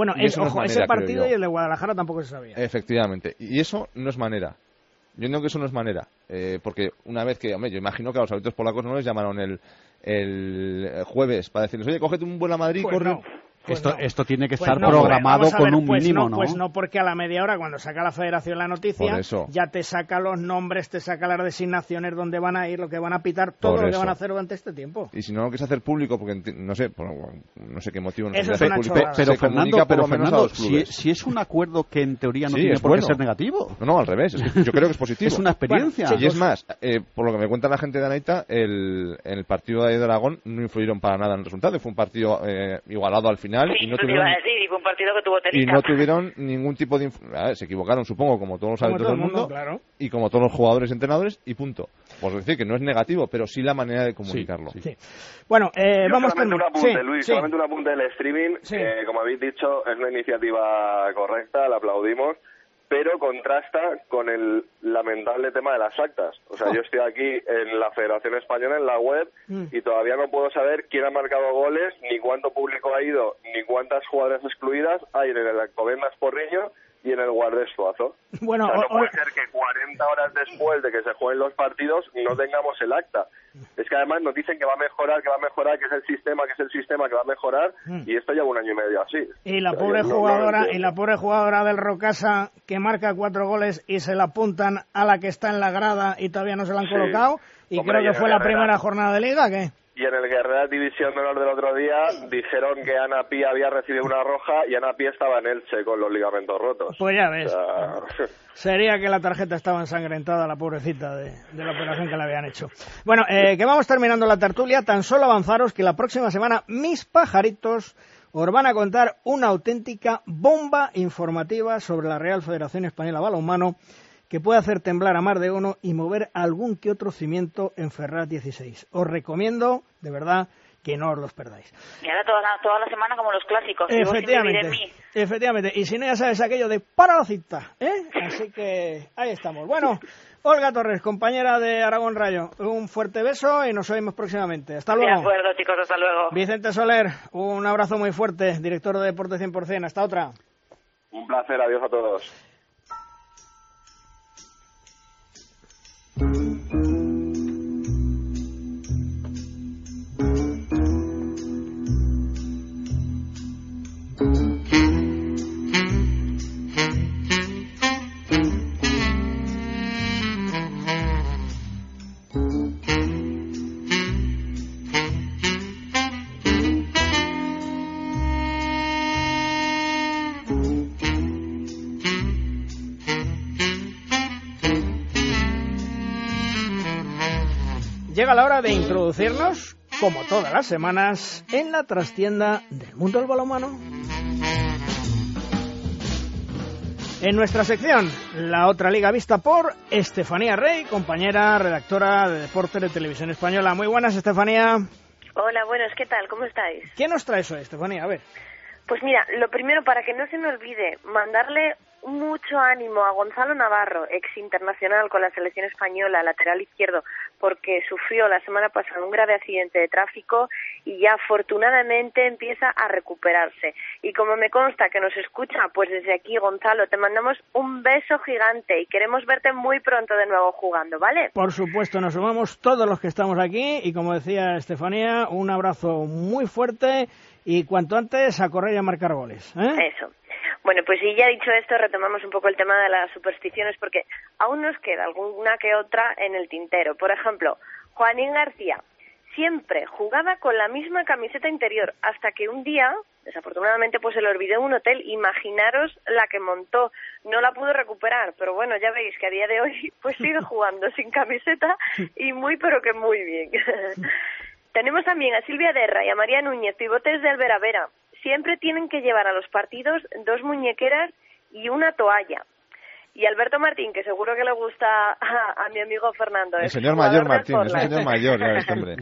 S2: Ese partido y el de Guadalajara tampoco se sabía.
S4: Efectivamente. Y eso no es manera. Yo entiendo que eso no es manera, porque una vez que, yo imagino que a los árbitros polacos no les llamaron el jueves para decirles, oye, cógete un vuelo a Madrid, corre.
S2: No.
S5: Esto tiene que estar programado con un mínimo, ¿no?
S2: Pues no, porque a la media hora, cuando saca la Federación la noticia, ya te saca los nombres, te saca las designaciones, dónde van a ir, lo que van a pitar, todo lo que van a hacer durante este tiempo.
S4: Y si no lo quieres hacer público, porque no sé qué motivo no
S2: se
S4: hace
S2: público,
S5: pero Fernando, si es un acuerdo que en teoría no tiene por qué ser negativo.
S4: No, al revés, yo creo que es positivo.
S5: Es una experiencia.
S4: Y es más, por lo que me cuenta la gente de Anaita, el partido de Aragón no influyeron para nada en el resultado, fue un partido igualado al final.
S9: Sí, y fue un partido que tuvo telita.
S4: Y no tuvieron ningún tipo de... se equivocaron, supongo, como todos los árbitros del mundo,
S2: claro.
S4: Y como todos los jugadores y entrenadores, y punto. Por decir que no es negativo, pero sí la manera de comunicarlo.
S2: Sí. Bueno, vamos con...
S6: Solamente un apunte del streaming, como habéis dicho, es una iniciativa correcta, la aplaudimos, pero contrasta con el lamentable tema de las actas. O sea, yo estoy aquí en la Federación Española, en la web, y todavía no puedo saber quién ha marcado goles, ni cuánto público ha ido, ni cuántas jugadoras excluidas hay en el Alcobendas Porriño y en el Guardés Suazo.
S2: Bueno,
S6: no puede ser que 40 horas después de que se jueguen los partidos no tengamos el acta. Es que además nos dicen que va a mejorar, que es el sistema que va a mejorar, y esto lleva un año y medio así.
S2: Y la pobre jugadora del Rocasa que marca 4 goles y se la apuntan a la que está en la grada y todavía no se la han colocado, y creo que fue la primera jornada de Liga, ¿qué?
S10: y en el Guerrera División de Honor del otro día dijeron que Ana Pía había recibido una roja y Ana Pía estaba en Elche con los ligamentos rotos.
S2: Pues ya ves.
S10: O sea...
S2: Sería que la tarjeta estaba ensangrentada, la pobrecita, de la operación que le habían hecho. Bueno, que vamos terminando la tertulia. Tan solo avanzaros que la próxima semana mis pajaritos os van a contar una auténtica bomba informativa sobre la Real Federación Española de Balonmano, que puede hacer temblar a más de uno y mover algún que otro cimiento en Ferraz 16. Os recomiendo, de verdad, que no os los perdáis.
S9: Y ahora toda la semana como los clásicos.
S2: Efectivamente. Y si no, ya sabes aquello de para la cita, ¿eh? Así que ahí estamos. Bueno, Olga Torres, compañera de Aragón Rayo, un fuerte beso y nos oímos próximamente. Hasta luego.
S9: De acuerdo, chicos, hasta luego.
S2: Vicente Soler, un abrazo muy fuerte, director de Deporte 100%. Hasta otra.
S10: Un placer, adiós a todos.
S2: Llega la hora de introducirnos, como todas las semanas, en la trastienda del mundo del balonmano. En nuestra sección, la otra liga vista por Estefanía Rey, compañera redactora de Deportes de Televisión Española. Muy buenas, Estefanía.
S11: Hola, buenos, ¿qué tal? ¿Cómo estáis?
S2: ¿Qué nos traes hoy, Estefanía? A ver.
S11: Pues mira, lo primero, para que no se me olvide, mandarle mucho ánimo a Gonzalo Navarro, ex internacional con la selección española, lateral izquierdo, porque sufrió la semana pasada un grave accidente de tráfico y ya afortunadamente empieza a recuperarse. Y como me consta que nos escucha, pues desde aquí, Gonzalo, te mandamos un beso gigante y queremos verte muy pronto de nuevo jugando, ¿vale?
S2: Por supuesto, nos sumamos todos los que estamos aquí y, como decía Estefanía, un abrazo muy fuerte y cuanto antes a correr y a marcar goles, ¿eh?
S11: Eso. Bueno, pues y ya dicho esto, retomamos un poco el tema de las supersticiones, porque aún nos queda alguna que otra en el tintero. Por ejemplo, Juanín García siempre jugaba con la misma camiseta interior, hasta que un día, desafortunadamente, pues se le olvidó en un hotel. Imaginaros la que montó, no la pudo recuperar, pero bueno, ya veis que a día de hoy pues sigue jugando sin camiseta y muy pero que muy bien. Tenemos también a Silvia Derra y a María Núñez, pivotes del Vera Vera. Siempre tienen que llevar a los partidos 2 muñequeras y una toalla. Y Alberto Martín, que seguro que le gusta a mi amigo Fernando.
S4: El señor mayor Martín, es un señor mayor, ya este hombre.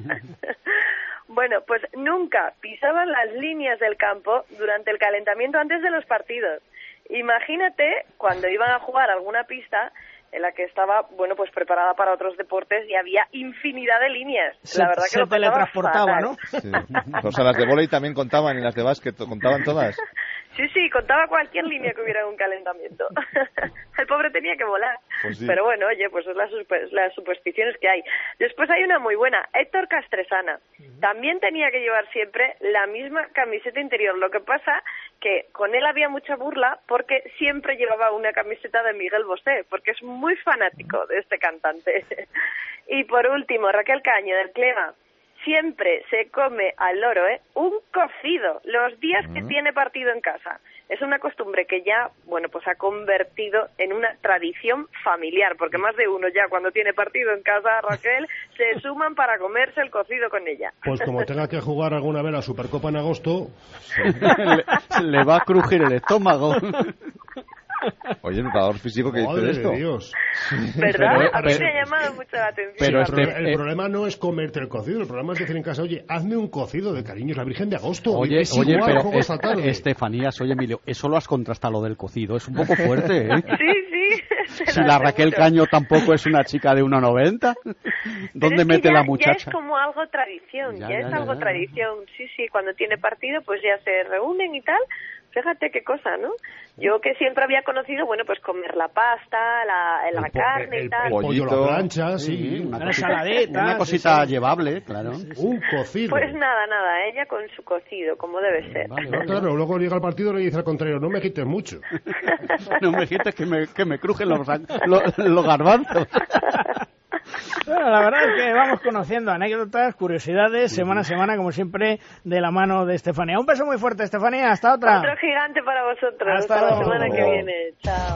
S11: Bueno, pues nunca pisaban las líneas del campo durante el calentamiento antes de los partidos. Imagínate cuando iban a jugar alguna pista en la que estaba, bueno, pues preparada para otros deportes y había infinidad de líneas. La verdad que
S2: se teletransportaba, ¿no?
S4: Sí. O sea, las de vóley también contaban y las de básquet contaban todas.
S11: Sí, contaba cualquier línea que hubiera en un calentamiento. El pobre tenía que volar.
S4: Pues sí.
S11: Pero bueno, oye, pues son las supersticiones que hay. Después hay una muy buena, Héctor Castresana. También tenía que llevar siempre la misma camiseta interior. Lo que pasa que con él había mucha burla porque siempre llevaba una camiseta de Miguel Bosé, porque es muy fanático de este cantante. Y por último, Raquel Caño, del Cleva. Siempre se come al loro, un cocido los días que tiene partido en casa. Es una costumbre que ya, bueno, pues ha convertido en una tradición familiar, porque más de uno ya cuando tiene partido en casa, Raquel, se suman para comerse el cocido con ella.
S3: Pues como tenga que jugar alguna vez la Supercopa en agosto...
S5: le va a crujir el estómago.
S4: Oye, el preparador físico que dice esto.
S3: Dios.
S11: ¿Verdad? A mí me ha llamado mucho la atención.
S3: Pero el problema no es comerte el cocido, el problema es decir en casa, oye, hazme un cocido de cariño, es la Virgen de Agosto.
S5: Oye,
S3: es igual,
S5: pero
S3: juego esta tarde.
S5: Estefanías, oye, Emilio, eso lo has contrastado lo del cocido, es un poco fuerte, ¿eh?
S11: Sí.
S5: Si la Raquel Caño tampoco es una chica de 1,90, ¿dónde mete la muchacha?
S11: Ya es como algo tradición, ya es algo tradición. Sí, cuando tiene partido pues ya se reúnen y tal. Fíjate qué cosa, ¿no? Yo que siempre había conocido, bueno, pues comer la pasta, la carne y tal.
S3: El pollo, la plancha, sí.
S2: Una ensaladita.
S5: Una cosita llevable, claro.
S3: Un cocido.
S11: Pues nada, ella con su cocido, como debe ser.
S3: Vale. No, claro, luego llega al partido y le dice al contrario, no me quites mucho.
S5: No me quites que me crujen los garbanzos.
S2: Bueno, la verdad es que vamos conociendo anécdotas, curiosidades, semana a semana, como siempre, de la mano de Estefanía. Un beso muy fuerte, Estefanía. Hasta otra.
S11: Otro gigante para vosotros.
S2: Hasta
S11: la
S2: luego.
S11: semana que viene. Chao.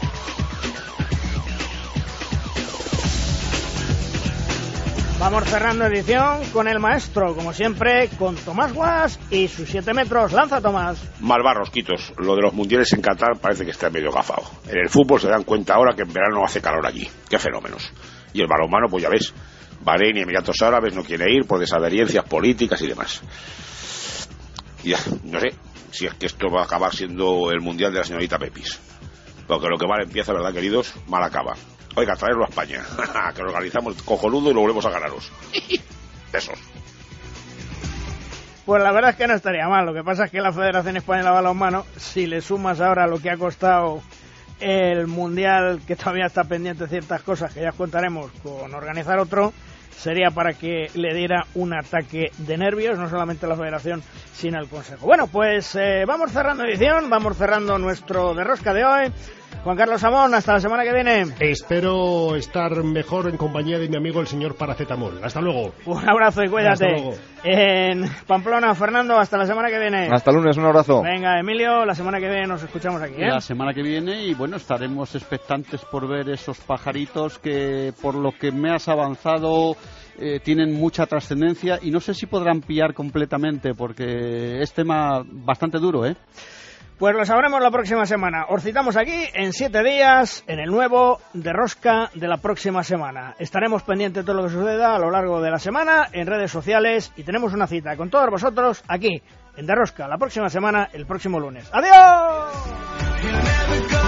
S2: Vamos cerrando edición con el maestro, como siempre, con Tomás Guas y sus 7 metros. Lanza, Tomás.
S12: Malvarrosquitos. Lo de los mundiales en Qatar parece que está medio gafado. En el fútbol se dan cuenta ahora que en verano hace calor allí. Qué fenómenos. Y el balonmano, pues ya ves, Bahrein y Emiratos Árabes no quiere ir por desavenencias políticas y demás. Y no sé si es que esto va a acabar siendo el mundial de la señorita Pepis. Porque lo que mal empieza, ¿verdad, queridos? Mal acaba. Oiga, traerlo a España, que lo organizamos cojonudo y lo volvemos a ganaros. Besos.
S2: Pues la verdad es que no estaría mal. Lo que pasa es que la Federación Española de Balonmano, si le sumas ahora lo que ha costado el Mundial, que todavía está pendiente de ciertas cosas que ya os contaremos con organizar otro, sería para que le diera un ataque de nervios, no solamente la Federación, sino el Consejo. Bueno, pues vamos cerrando edición, vamos cerrando nuestro De Rosca de hoy. Juan Carlos Amón, hasta la semana que viene.
S3: Espero estar mejor en compañía de mi amigo el señor Paracetamol. Hasta luego.
S2: Un abrazo y cuídate.
S3: Hasta luego.
S2: En Pamplona, Fernando, hasta la semana que viene.
S4: Hasta el lunes, un abrazo.
S2: Venga, Emilio, la semana que viene nos escuchamos aquí, ¿eh?
S5: La semana que viene, y bueno, estaremos expectantes por ver esos pajaritos que, por lo que me has avanzado, tienen mucha trascendencia y no sé si podrán pillar completamente porque es tema bastante duro, ¿eh?
S2: Pues lo sabremos la próxima semana. Os citamos aquí en 7 días en el nuevo De Rosca de la próxima semana. Estaremos pendientes de todo lo que suceda a lo largo de la semana en redes sociales y tenemos una cita con todos vosotros aquí en De Rosca la próxima semana, el próximo lunes. ¡Adiós!